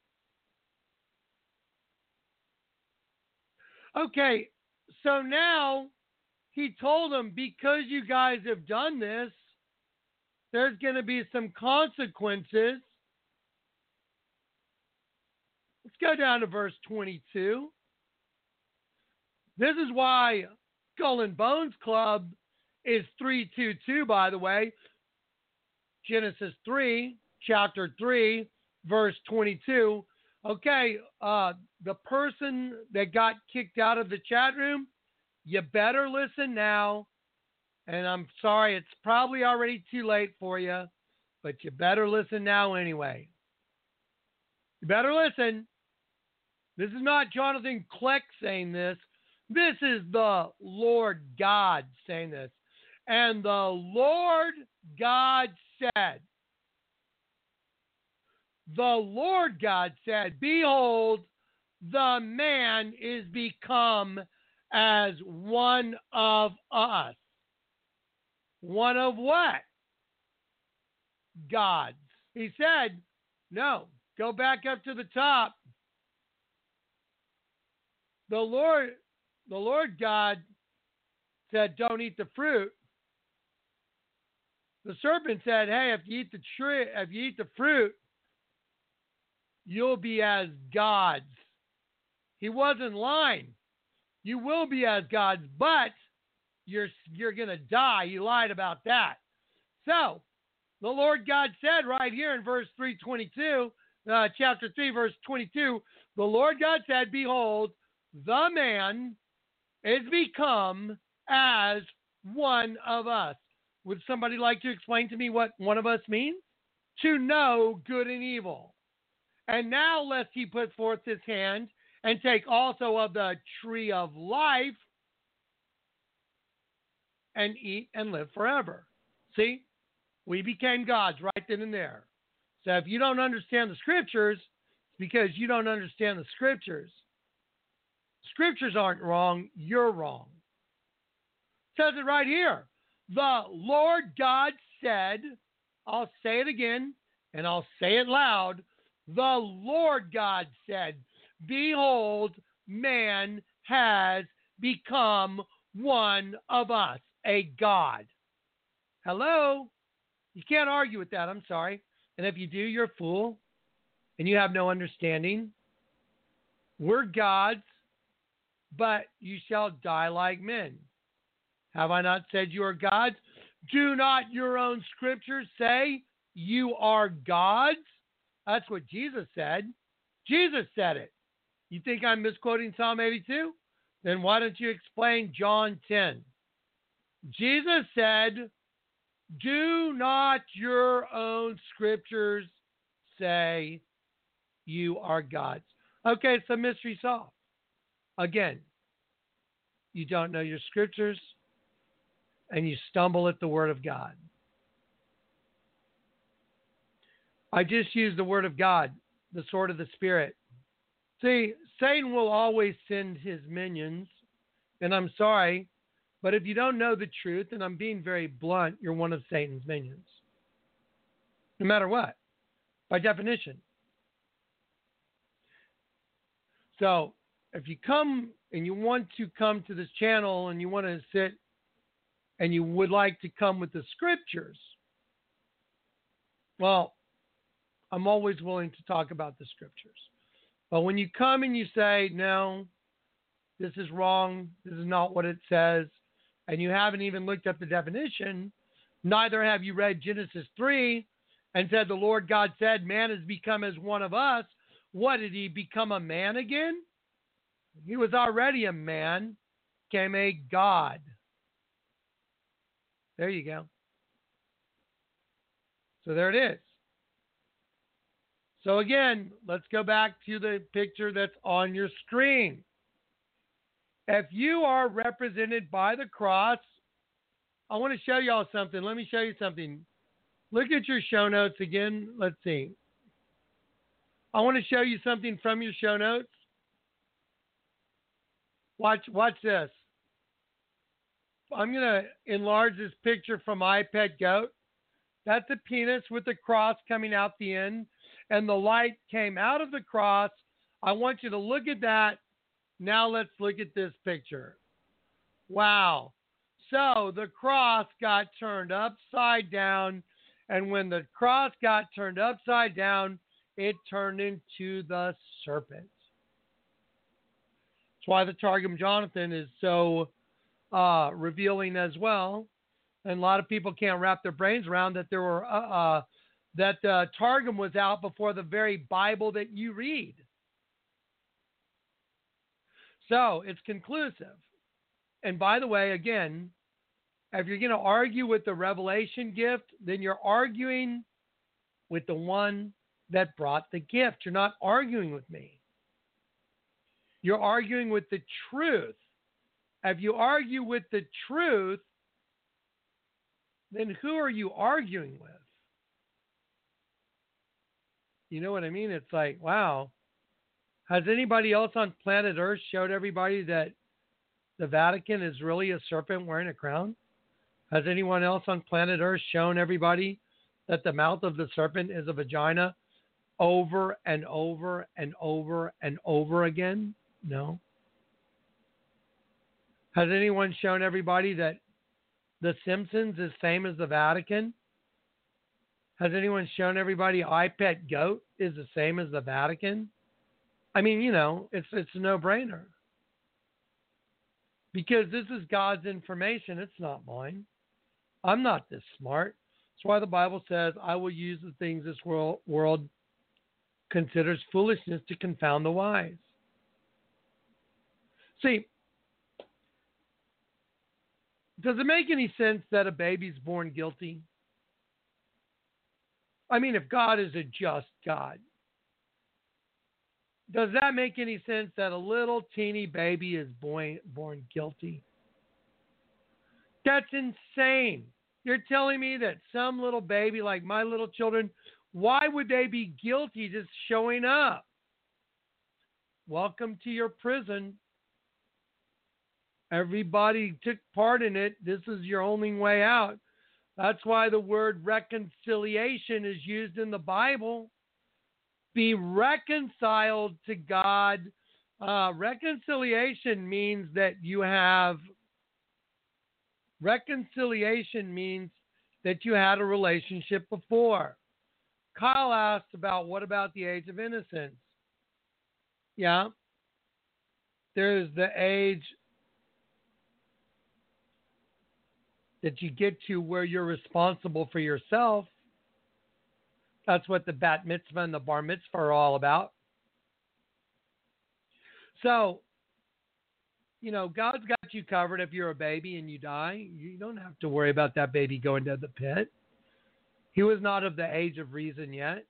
Okay, so now he told them, because you guys have done this, there's going to be some consequences. Let's go down to verse twenty-two. This is why Skull and Bones Club is three two two, by the way. Genesis three, chapter three, verse twenty-two. Okay, uh, the person that got kicked out of the chat room, you better listen now. And I'm sorry, it's probably already too late for you, but you better listen now anyway. You better listen. This is not Jonathan Kleck saying this. This is the Lord God saying this. And the Lord God said, the Lord God said, behold, the man is become as one of us. One of what? Gods. He said, no, go back up to the top. The Lord, the Lord God said, don't eat the fruit. The serpent said, hey, if you eat the tree, if you eat the fruit, you'll be as gods. He wasn't lying. You will be as gods, but you're you're going to die. He lied about that. So, the Lord God said right here in verse three twenty-two, uh, chapter three, verse twenty-two, the Lord God said, behold, the man is become as one of us. Would somebody like to explain to me what one of us means? To know good and evil. And now lest he put forth his hand and take also of the tree of life and eat and live forever. See? We became gods right then and there. So if you don't understand the scriptures, it's because you don't understand the scriptures. Scriptures aren't wrong. You're wrong. It says it right here. The Lord God said, I'll say it again, and I'll say it loud. The Lord God said, behold, man has become one of us, a God. Hello? You can't argue with that. I'm sorry. And if you do, you're a fool and you have no understanding. We're gods, but you shall die like men. Have I not said you are gods? Do not your own scriptures say you are gods? That's what Jesus said. Jesus said it. You think I'm misquoting Psalm eighty-two? Then why don't you explain John ten? Jesus said, do not your own scriptures say you are gods. Okay, so mystery solved. Again, you don't know your scriptures and you stumble at the word of God. I just used the word of God, the sword of the Spirit. See, Satan will always send his minions, and I'm sorry, but if you don't know the truth, and I'm being very blunt, you're one of Satan's minions. No matter what, by definition. So, if you come and you want to come to this channel and you want to sit and you would like to come with the scriptures, well, I'm always willing to talk about the scriptures. But when you come and you say, no, this is wrong, this is not what it says, and you haven't even looked up the definition, neither have you read Genesis three and said the Lord God said man has become as one of us. What, did he become a man again? He was already a man, became a God. There you go. So there it is. So again, let's go back to the picture that's on your screen. If you are represented by the cross, I want to show y'all something. Let me show you something. Look at your show notes again. Let's see. I want to show you something from your show notes. Watch, watch this. I'm going to enlarge this picture from iPad Goat. That's a penis with the cross coming out the end, and the light came out of the cross. I want you to look at that. Now let's look at this picture. Wow. So the cross got turned upside down, and when the cross got turned upside down, it turned into the serpent. That's why the Targum Jonathan is so uh, revealing as well. And a lot of people can't wrap their brains around that there were uh, uh, that uh, Targum was out before the very Bible that you read. So it's conclusive. And by the way, again, if you're going to argue with the revelation gift, then you're arguing with the one that brought the gift. You're not arguing with me. You're arguing with the truth. If you argue with the truth, then who are you arguing with? You know what I mean? It's like, wow. Has anybody else on planet Earth showed everybody that the Vatican is really a serpent wearing a crown? Has anyone else on planet Earth shown everybody that the mouth of the serpent is a vagina over and over and over and over again? No. Has anyone shown everybody that The Simpsons is same as the Vatican? Has anyone shown everybody iPet Goat is the same as the Vatican? I mean, you know, it's it's a no-brainer. Because this is God's information. It's not mine. I'm not this smart. That's why the Bible says, I will use the things this world, world considers foolishness to confound the wise. See, does it make any sense that a baby's born guilty? I mean, if God is a just God, does that make any sense that a little teeny baby is born, born guilty? That's insane. You're telling me that some little baby, like my little children, why would they be guilty just showing up? Welcome to your prison. Everybody took part in it. This is your only way out. That's why the word reconciliation is used in the Bible. Be reconciled to God. Uh, reconciliation means that you have, reconciliation means that you had a relationship before. Kyle asked about what about the age of innocence? Yeah. There's the age that you get to where you're responsible for yourself. That's what the bat mitzvah and the bar mitzvah are all about. So, you know, God's got you covered if you're a baby and you die. You don't have to worry about that baby going to the pit. He was not of the age of reason yet.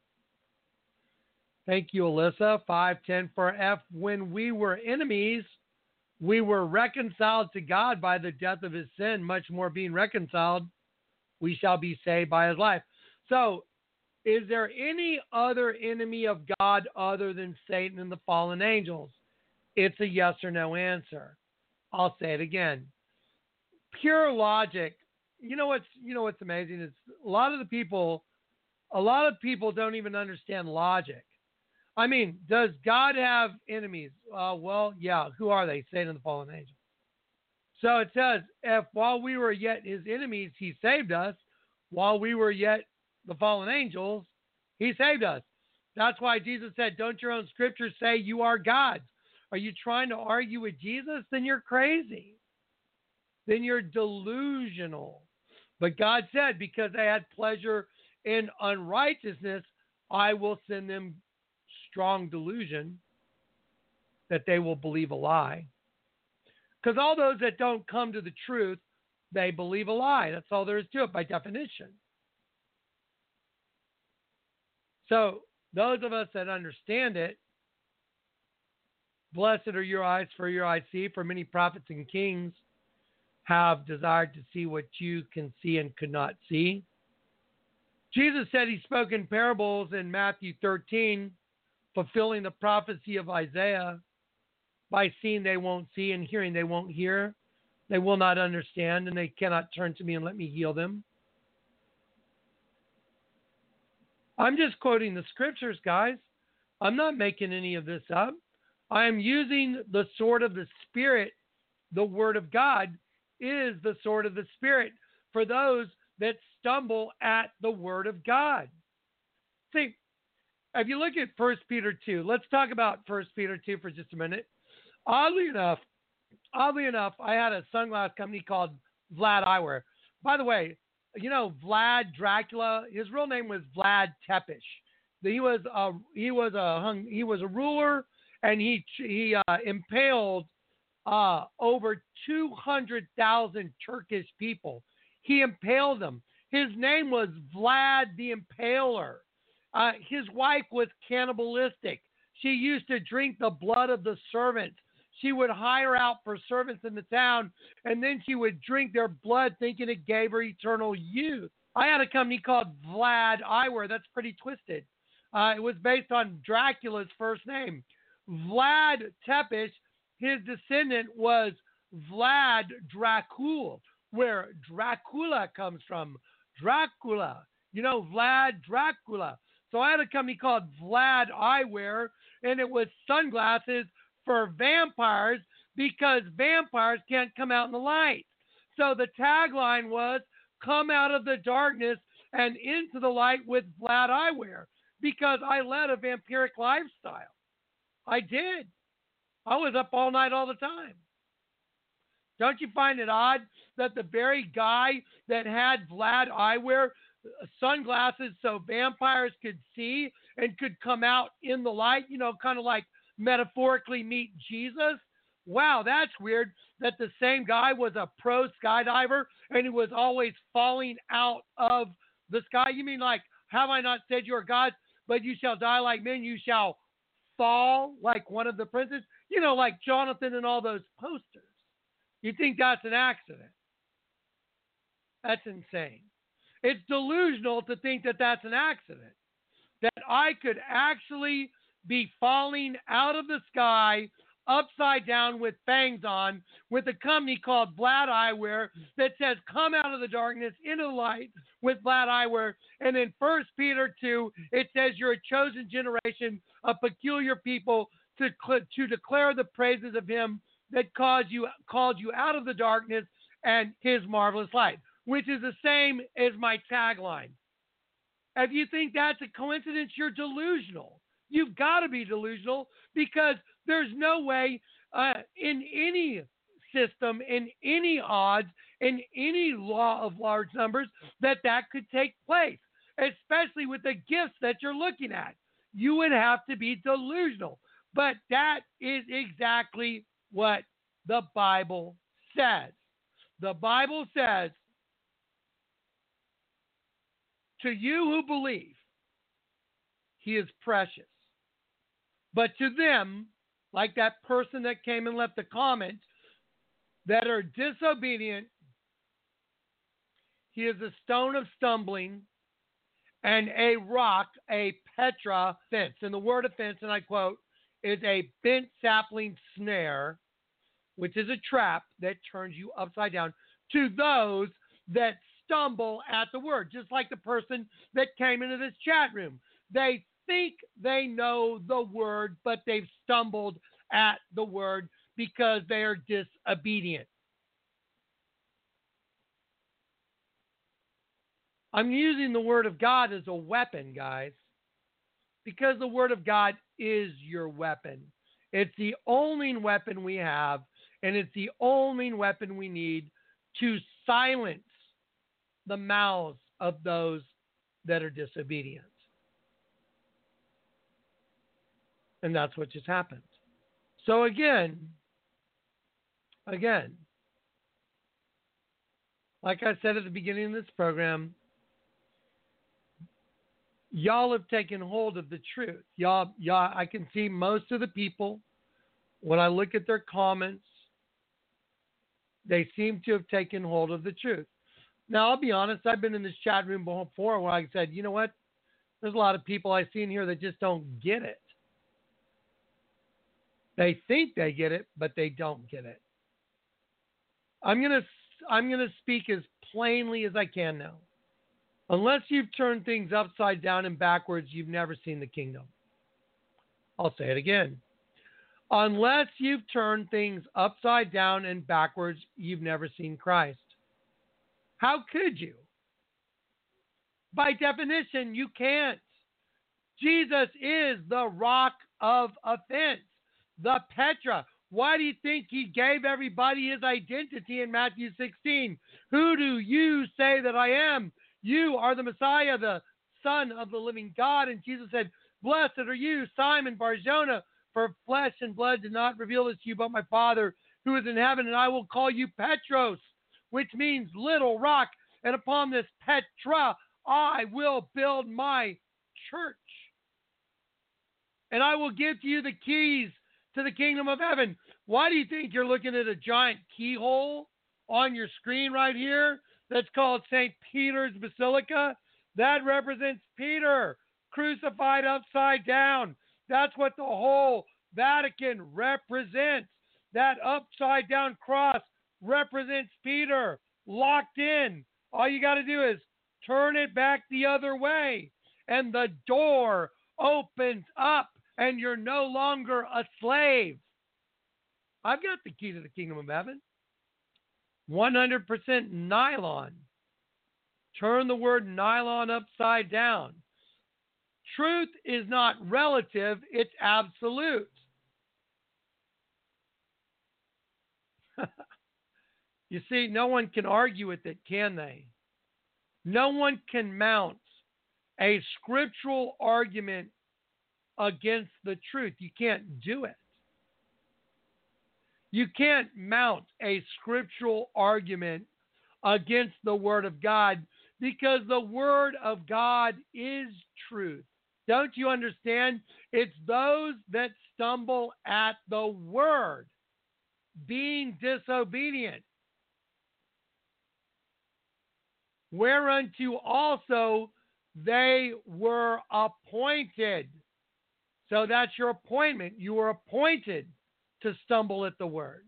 Thank you, Alyssa. five ten for F. When we were enemies, we were reconciled to God by the death of his sin. Much more being reconciled, we shall be saved by his life. So, is there any other enemy of God other than Satan and the fallen angels? It's a yes or no answer. I'll say it again. Pure logic. You know what's you know what's amazing is a lot of the people, a lot of people don't even understand logic. I mean, does God have enemies? Uh, well, yeah. Who are they? Satan and the fallen angels. So it says, if while we were yet his enemies, he saved us. While we were yet the fallen angels, he saved us. That's why Jesus said, don't your own scriptures say you are gods? Are you trying to argue with Jesus? Then you're crazy. Then you're delusional. But God said, because they had pleasure in unrighteousness, I will send them strong delusion that they will believe a lie. Because all those that don't come to the truth, they believe a lie. That's all there is to it by definition. So those of us that understand it, blessed are your eyes, for your eyes see, for many prophets and kings have desired to see what you can see and could not see. Jesus said he spoke in parables in Matthew thirteen, fulfilling the prophecy of Isaiah. By seeing they won't see, and hearing they won't hear. They will not understand, and they cannot turn to me and let me heal them. I'm just quoting the scriptures, guys. I'm not making any of this up. I am using the sword of the Spirit. The Word of God is the sword of the Spirit for those that stumble at the Word of God. See, if you look at First Peter two, let's talk about First Peter two for just a minute. Oddly enough, oddly enough, I had a sunglass company called Vlad Eyewear. By the way, you know Vlad Dracula. His real name was Vlad Tepes. He was a he was a hung, he was a ruler, and he he uh, impaled uh, over two hundred thousand Turkish people. He impaled them. His name was Vlad the Impaler. Uh, his wife was cannibalistic. She used to drink the blood of the servants. She would hire out for servants in the town, and then she would drink their blood thinking it gave her eternal youth. I had a company called Vlad Eyewear. That's pretty twisted. Uh, it was based on Dracula's first name. Vlad Tepes, his descendant was Vlad Dracul, where Dracula comes from. Dracula. You know, Vlad Dracula. So I had a company called Vlad Eyewear, and it was sunglasses for vampires because vampires can't come out in the light. So the tagline was, come out of the darkness and into the light with Vlad Eyewear, because I led a vampiric lifestyle. I did. I was up all night all the time. Don't you find it odd that the very guy that had Vlad Eyewear sunglasses so vampires could see and could come out in the light, you know, kind of like metaphorically meet Jesus? Wow, that's weird that the same guy was a pro skydiver and he was always falling out of the sky. You mean like, have I not said you are gods, but you shall die like men, you shall fall like one of the princes? You know, like Jonathan and all those posters. You think that's an accident? That's insane. It's delusional to think that that's an accident. That I could actually be falling out of the sky upside down with fangs on with a company called Vlad Eyewear that says come out of the darkness into the light with Vlad Eyewear. And in First Peter two, it says you're a chosen generation, a peculiar people to, to declare the praises of him that caused you, called you out of the darkness and his marvelous light. which is the same as my tagline. If you think that's a coincidence, you're delusional. You've got to be delusional because there's no way uh, in any system, in any odds, in any law of large numbers that that could take place, especially with the gifts that you're looking at. You would have to be delusional. But that is exactly what the Bible says. The Bible says, to you who believe, he is precious. But to them, like that person that came and left a comment, that are disobedient, he is a stone of stumbling and a rock, a Petra fence. And the word offense, and I quote, is a bent sapling snare, which is a trap that turns you upside down to those that stumble at the word, just like the person that came into this chat room. They think they know the word, but they've stumbled at the word because they are disobedient. I'm using the word of God as a weapon, guys, because the word of God is your weapon. It's the only weapon we have, and it's the only weapon we need to silence the mouths of those that are disobedient. And that's what just happened. So again, again, like I said at the beginning of this program, y'all have taken hold of the truth. Y'all, y'all, I can see most of the people, when I look at their comments, they seem to have taken hold of the truth. Now, I'll be honest, I've been in this chat room before where I said, you know what? There's a lot of people I see in here that just don't get it. They think they get it, but they don't get it. I'm going to I'm going to speak as plainly as I can now. Unless you've turned things upside down and backwards, you've never seen the kingdom. I'll say it again. Unless you've turned things upside down and backwards, you've never seen Christ. How could you? By definition, you can't. Jesus is the rock of offense, the Petra. Why do you think he gave everybody his identity in Matthew sixteen? Who do you say that I am? You are the Messiah, the Son of the living God. And Jesus said, blessed are you, Simon Bar-Jonah, for flesh and blood did not reveal this to you, but my Father who is in heaven. And I will call you Petros, which means little rock. And upon this Petra, I will build my church. And I will give to you the keys to the kingdom of heaven. Why do you think you're looking at a giant keyhole on your screen right here? That's called Saint Peter's Basilica. That represents Peter, crucified upside down. That's what the whole Vatican represents. That upside down cross represents Peter, locked in. All you got to do is turn it back the other way, and the door opens up, and you're no longer a slave. I've got the key to the kingdom of heaven. one hundred percent nylon. Turn the word nylon upside down. Truth is not relative, it's absolute. You see, no one can argue with it, can they? No one can mount a scriptural argument against the truth. You can't do it. You can't mount a scriptural argument against the Word of God because the Word of God is truth. Don't you understand? It's those that stumble at the Word, being disobedient, whereunto also they were appointed. So that's your appointment. You were appointed to stumble at the word.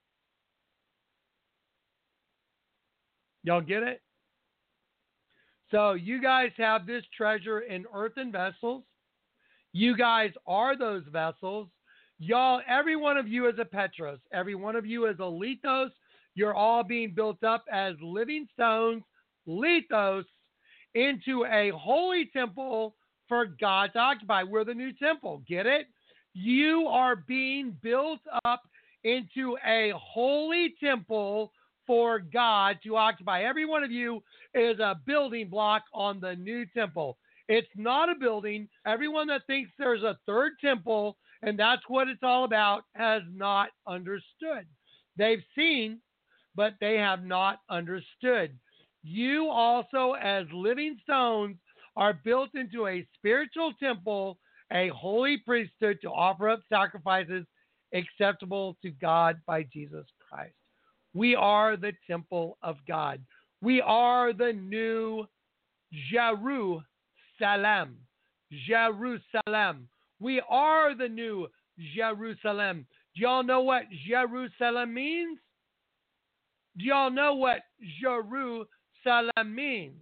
Y'all get it? So you guys have this treasure in earthen vessels. You guys are those vessels. Y'all, every one of you is a Petros. Every one of you is a Lithos. You're all being built up as living stones, lithos, into a holy temple for God to occupy. We're the new temple. Get it? You are being built up into a holy temple for God to occupy. Every one of you is a building block on the new temple. It's not a building. Everyone that thinks there's a third temple and that's what it's all about has not understood. They've seen, but they have not understood. You also, as living stones, are built into a spiritual temple, a holy priesthood to offer up sacrifices acceptable to God by Jesus Christ. We are the temple of God. We are the new Jerusalem. Jerusalem. We are the new Jerusalem. Do y'all know what Jerusalem means? Do y'all know what Jerusalem means?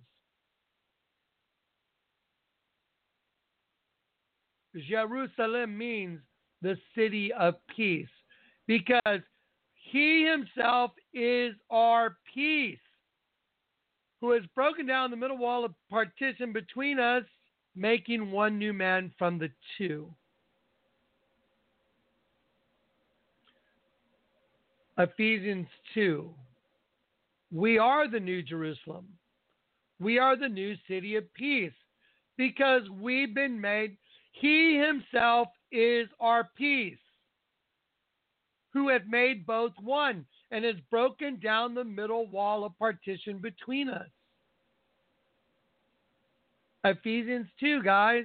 Jerusalem means the city of peace, because he himself is our peace, who has broken down the middle wall of partition between us, making one new man from the two. Ephesians two. We are the new Jerusalem. We are the new city of peace, because we've been made, he himself is our peace, who have made both one and has broken down the middle wall of partition between us. Ephesians two, guys.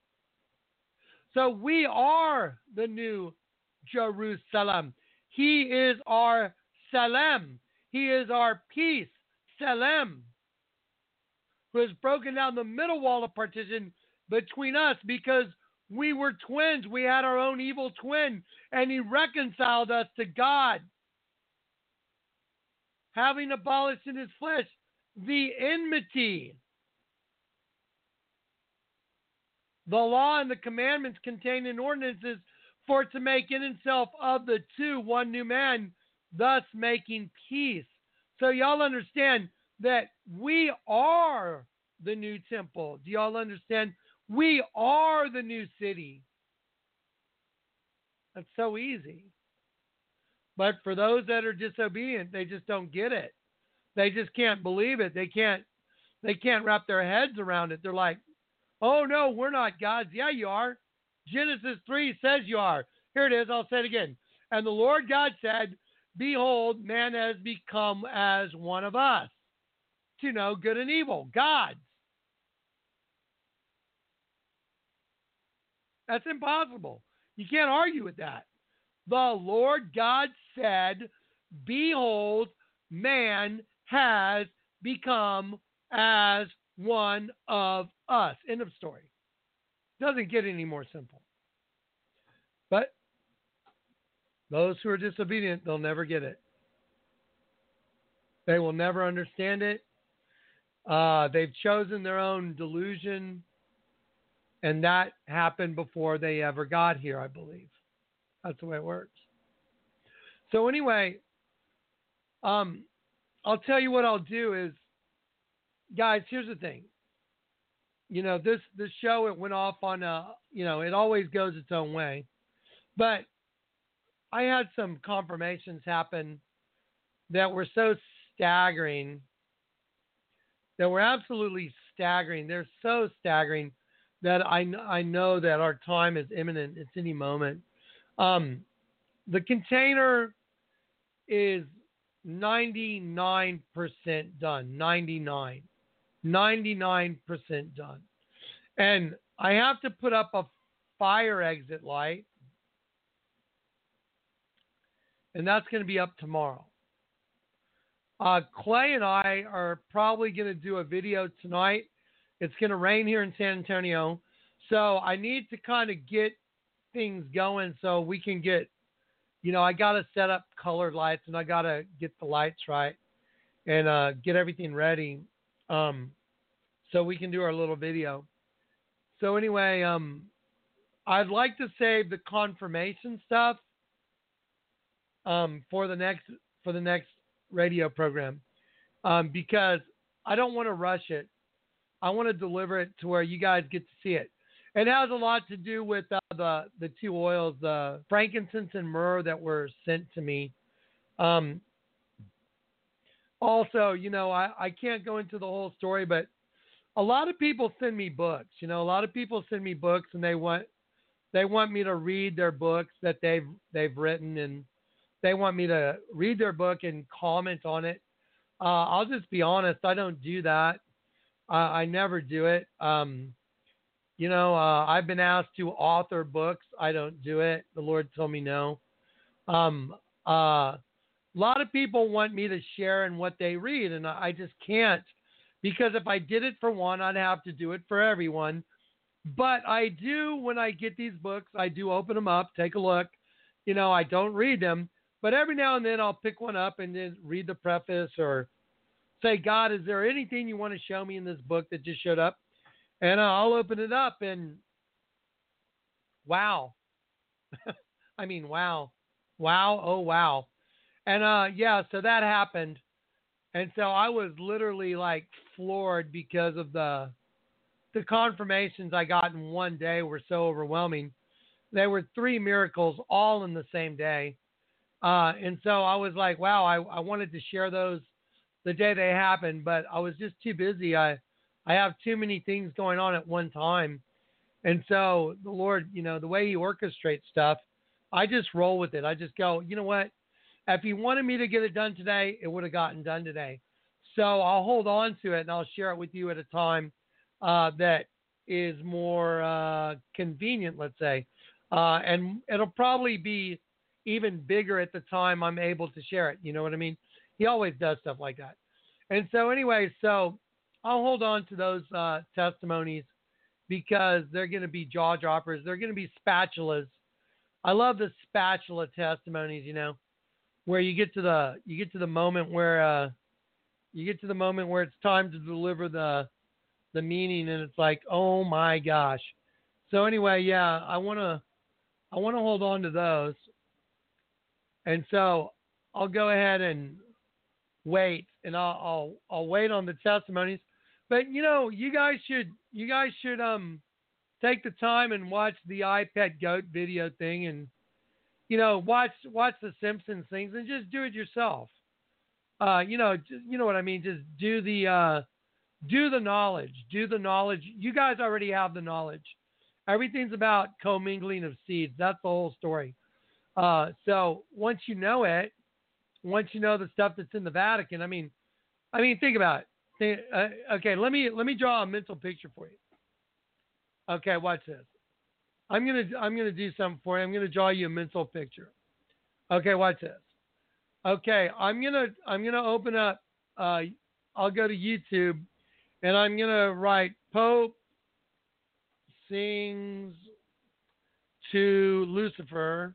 So we are the new Jerusalem. He is our Salem. He is our peace, Salem, who has broken down the middle wall of partition between us, because we were twins. We had our own evil twin, and he reconciled us to God, having abolished in his flesh the enmity. The law and the commandments contained in ordinances, for to make in himself of the two one new man, thus making peace. So y'all understand that we are the new temple. Do y'all understand? We are the new city. That's so easy. But for those that are disobedient, they just don't get it. They just can't believe it. They can't they can't wrap their heads around it. They're like, oh no, we're not gods. Yeah, you are. Genesis three says you are. Here it is. I'll say it again. And the Lord God said, behold, man has become as one of us, to know good and evil. Gods. That's impossible. You can't argue with that. The Lord God said, behold, man has become as one of us. End of story. Doesn't get any more simple. But those who are disobedient, they'll never get it. They will never understand it. Uh, they've chosen their own delusion. And that happened before they ever got here, I believe. That's the way it works. So anyway, um, I'll tell you what I'll do is, guys, here's the thing. You know, this, this show, it went off on, a, you know, it always goes its own way. But I had some confirmations happen that were so staggering, that were absolutely staggering. They're so staggering that I, I know that our time is imminent. It's any moment. Um, the container is ninety-nine percent done. ninety-nine. ninety-nine percent done. And I have to put up a fire exit light. And that's going to be up tomorrow. Uh, Clay and I are probably going to do a video tonight. It's going to rain here in San Antonio. So I need to kind of get things going so we can get, you know, I got to set up colored lights and I got to get the lights right and uh, get everything ready um, so we can do our little video. So anyway, um, I'd like to save the confirmation stuff um, for the next for the next radio program um, because I don't want to rush it. I want to deliver it to where you guys get to see it. It has a lot to do with uh, the the two oils, the frankincense and myrrh that were sent to me. Um, also, you know, I, I can't go into the whole story, but a lot of people send me books. You know, a lot of people send me books, and they want they want me to read their books that they've they've written, and they want me to read their book and comment on it. Uh, I'll just be honest, I don't do that. Uh, I never do it. Um, you know, uh, I've been asked to author books. I don't do it. The Lord told me no. Um, uh, a lot of people want me to share in what they read, and I just can't, because if I did it for one, I'd have to do it for everyone. But I do, when I get these books, I do open them up, take a look. You know, I don't read them, but every now and then I'll pick one up and then read the preface or say, God, is there anything you want to show me in this book that just showed up? And I'll open it up and wow. I mean, wow. Wow. Oh, wow. And uh, yeah, so that happened. And so I was literally like floored because of the the confirmations I got in one day were so overwhelming. There were three miracles all in the same day. Uh, and so I was like, wow, I, I wanted to share those the day they happened, but I was just too busy. I, I have too many things going on at one time. And so the Lord, you know, the way he orchestrates stuff, I just roll with it. I just go, you know what? If he wanted me to get it done today, it would have gotten done today. So I'll hold on to it and I'll share it with you at a time uh, that is more uh, convenient, let's say. Uh, and it'll probably be even bigger at the time I'm able to share it. You know what I mean? He always does stuff like that. And so anyway, so I'll hold on to those uh, testimonies because they're going to be jaw droppers. They're going to be spatulas. I love the spatula testimonies, you know, where you get to the you get to the moment where uh, you get to the moment where it's time to deliver the the meaning, and it's like, oh my gosh. So anyway, yeah, I want to I want to hold on to those, and so I'll go ahead and wait, and I'll I'll, I'll wait on the testimonies. But you know, you guys should you guys should um take the time and watch the iPet Goat video thing, and you know, watch watch the Simpsons things, and just do it yourself. Uh, you know, just, you know what I mean. Just do the uh, do the knowledge, do the knowledge. You guys already have the knowledge. Everything's about commingling of seeds. That's the whole story. Uh, so once you know it, once you know the stuff that's in the Vatican, I mean, I mean, think about it. Think, uh, okay, let me let me draw a mental picture for you. Okay, watch this. I'm gonna I'm gonna do something for you. I'm gonna draw you a mental picture. Okay, watch this. Okay, I'm gonna I'm gonna open up. Uh, I'll go to YouTube, and I'm gonna write Pope sings to Lucifer.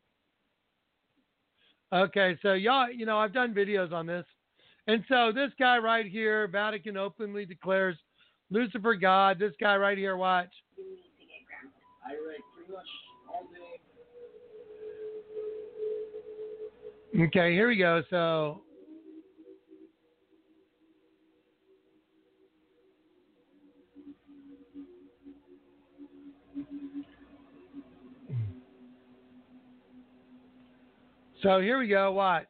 Okay, so y'all, you know, I've done videos on this, and so this guy right here, Vatican openly declares Lucifer God. This guy right here, watch. I read pretty much all day. Okay, here we go. So, so here we go. Watch.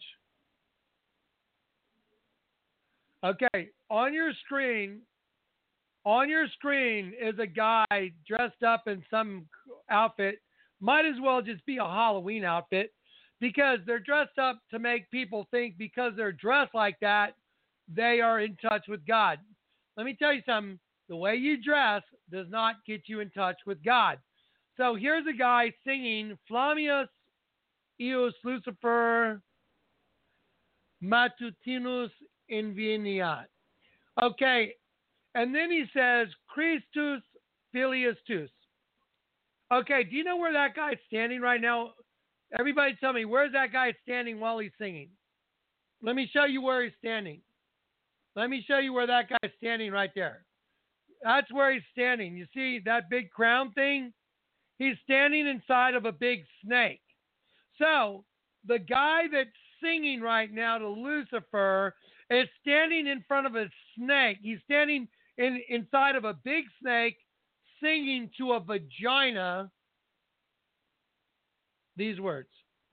Okay, on your screen, on your screen is a guy dressed up in some outfit. Might as well just be a Halloween outfit, because they're dressed up to make people think because they're dressed like that, they are in touch with God. Let me tell you something. The way you dress does not get you in touch with God. So here's a guy singing Flamius Eos Lucifer Matutinus Inveniat. Okay, and then he says Christus Filius Tuus. Okay, do you know where that guy's standing right now? Everybody tell me, where's that guy standing while he's singing? Let me show you where he's standing. Let me show you where that guy's standing right there. That's where he's standing. You see that big crown thing? He's standing inside of a big snake. So the guy that's singing right now to Lucifer is standing in front of a snake. He's standing in inside of a big snake singing to a vagina these words.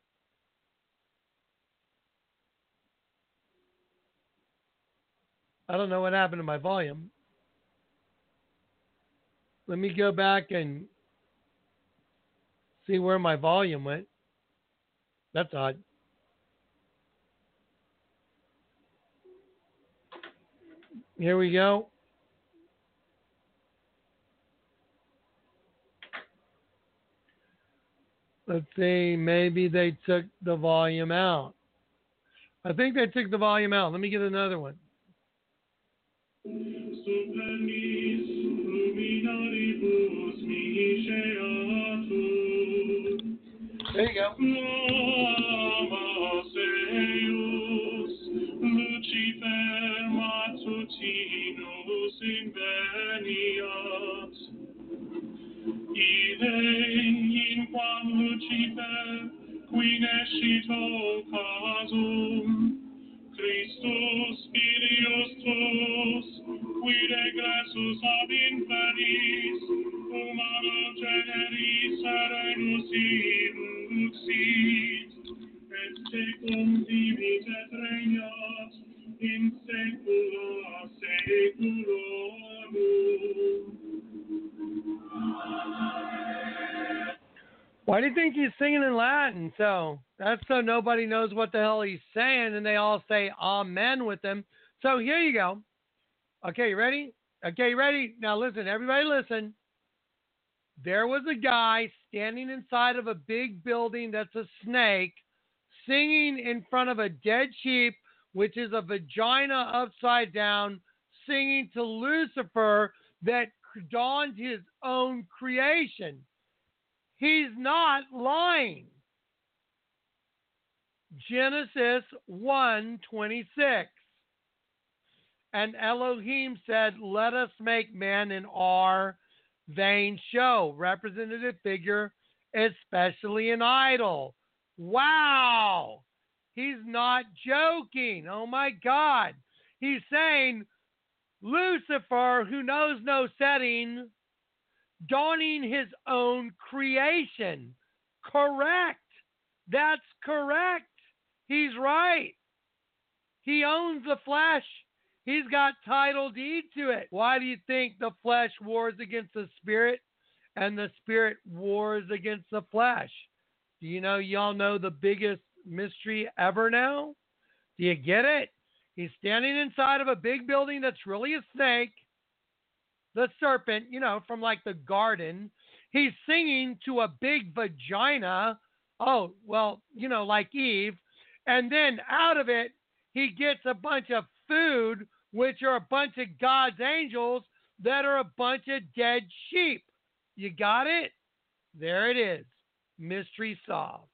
I don't know what happened to my volume. Let me go back and see where my volume went. That's odd. Here we go. Let's see, maybe they took the volume out. I think they took the volume out. Let me get another one. There you go. In quam Lucifer, qui nescito casum, Christus Filius tuus, qui regressus ab inferis, humano generis serenus iuxit, et tecum vivit et regnat in saecula saeculorum. Why do you think he's singing in Latin? So that's so nobody knows what the hell he's saying, and they all say amen with him. So here you go. Okay, you ready? Okay, you ready? Now listen, everybody listen. There was a guy standing inside of a big building that's a snake, singing in front of a dead sheep, which is a vagina upside down, singing to Lucifer that donned his own creation. He's not lying. Genesis one twenty-six. And Elohim said, let us make man in our vain show. Representative figure, especially an idol. Wow. He's not joking. Oh my God. He's saying Lucifer, who knows no setting, donning his own creation. Correct. That's correct. He's right. He owns the flesh. He's got title deed to it. Why do you think the flesh wars against the spirit and the spirit wars against the flesh? Do you know, y'all know the biggest mystery ever now? Do you get it? He's standing inside of a big building that's really a snake. The serpent, you know, from like the garden. He's singing to a big vagina. Oh, well, you know, like Eve. And then out of it, he gets a bunch of food, which are a bunch of God's angels that are a bunch of dead sheep. You got it? There it is. Mystery solved.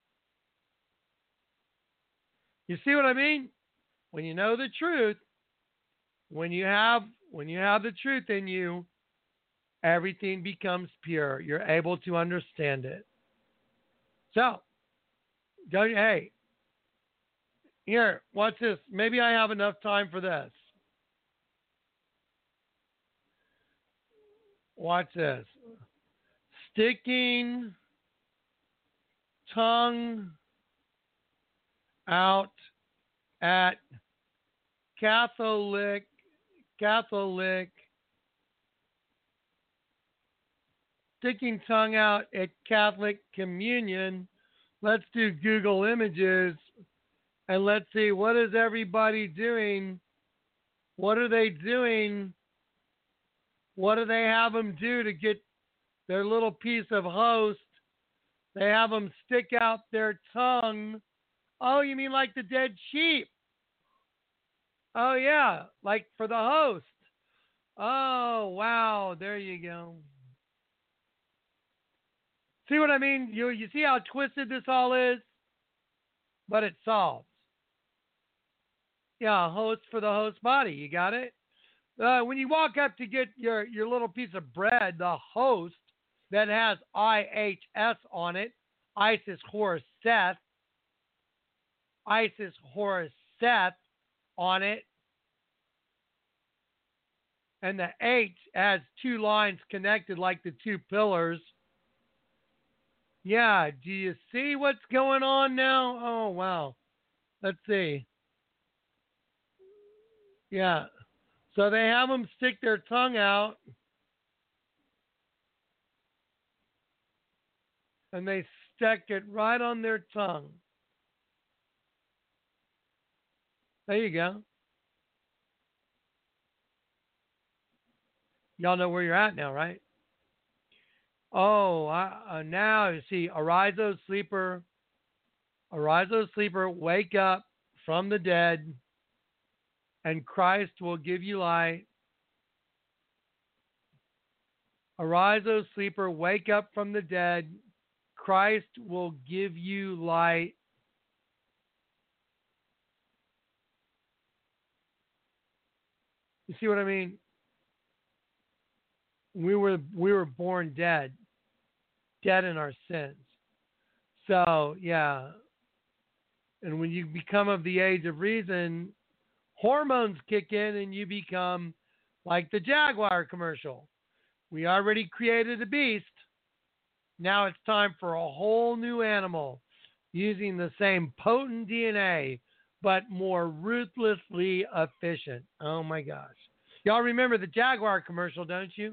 You see what I mean? When you know the truth, when you have when you have the truth in you, everything becomes pure. You're able to understand it. So, don't hey, here, watch this. Maybe I have enough time for this. Watch this. Sticking tongue out at Catholic, Catholic, sticking tongue out at Catholic communion. Let's do Google Images and let's see, what is everybody doing? What are they doing? What do they have them do to get their little piece of host? They have them stick out their tongue. Oh, you mean like the dead sheep? Oh, yeah, like for the host. Oh, wow, there you go. See what I mean? You, you see how twisted this all is? But it solves. Yeah, host for the host body. You got it? Uh, when you walk up to get your, your little piece of bread, the host that has I H S on it, Isis, Horus, Seth, Isis Horus Seth on it. And the H has two lines connected like the two pillars. Yeah, do you see what's going on now? Oh, wow. Let's see. Yeah. So they have them stick their tongue out. And they stuck it right on their tongue. There you go. Y'all know where you're at now, right? Oh, I, uh, now you see, arise, O sleeper. Arise, O sleeper, wake up from the dead, and Christ will give you light. Arise, O sleeper, wake up from the dead. Christ will give you light. You see what I mean? We were we were born dead, dead in our sins. So yeah, and when you become of the age of reason, hormones kick in, and you become like the Jaguar commercial. We already created a beast. Now it's time for a whole new animal using the same potent D N A, but more ruthlessly efficient. Oh my gosh. Y'all remember the Jaguar commercial, don't you?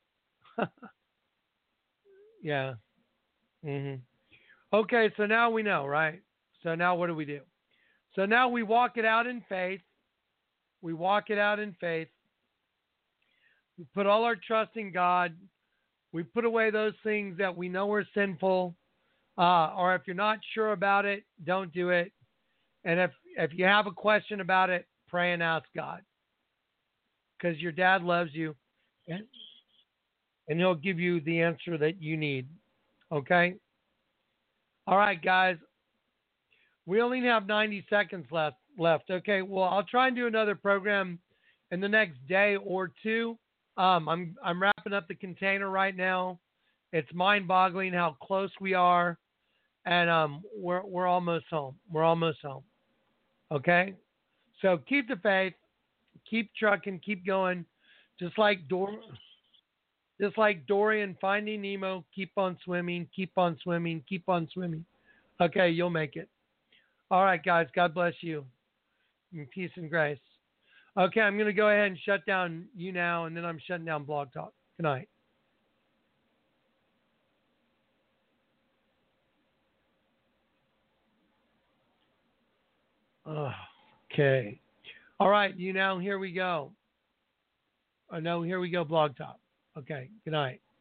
Yeah. Mm-hmm. Okay, so now we know, right? So now what do we do? So now we walk it out in faith. We walk it out in faith. We put all our trust in God. We put away those things that we know are sinful. Uh, or if you're not sure about it, don't do it. And if, if you have a question about it, pray and ask God. Because your dad loves you. And, and he'll give you the answer that you need. Okay? All right, guys. We only have ninety seconds left. Left. Okay, well, I'll try and do another program in the next day or two. Um, I'm I'm wrapping up the container right now. It's mind-boggling how close we are, and um, we're we're almost home. We're almost home. Okay, so keep the faith, keep trucking, keep going, just like Dor, just like Dory in Finding Nemo. Keep on swimming, keep on swimming, keep on swimming. Okay, you'll make it. All right, guys. God bless you. In peace and grace. Okay, I'm going to go ahead and shut down you now, and then I'm shutting down Blog Talk. Good night. Okay. All right, you now, here we go. Oh, no, here we go, Blog Talk. Okay, good night.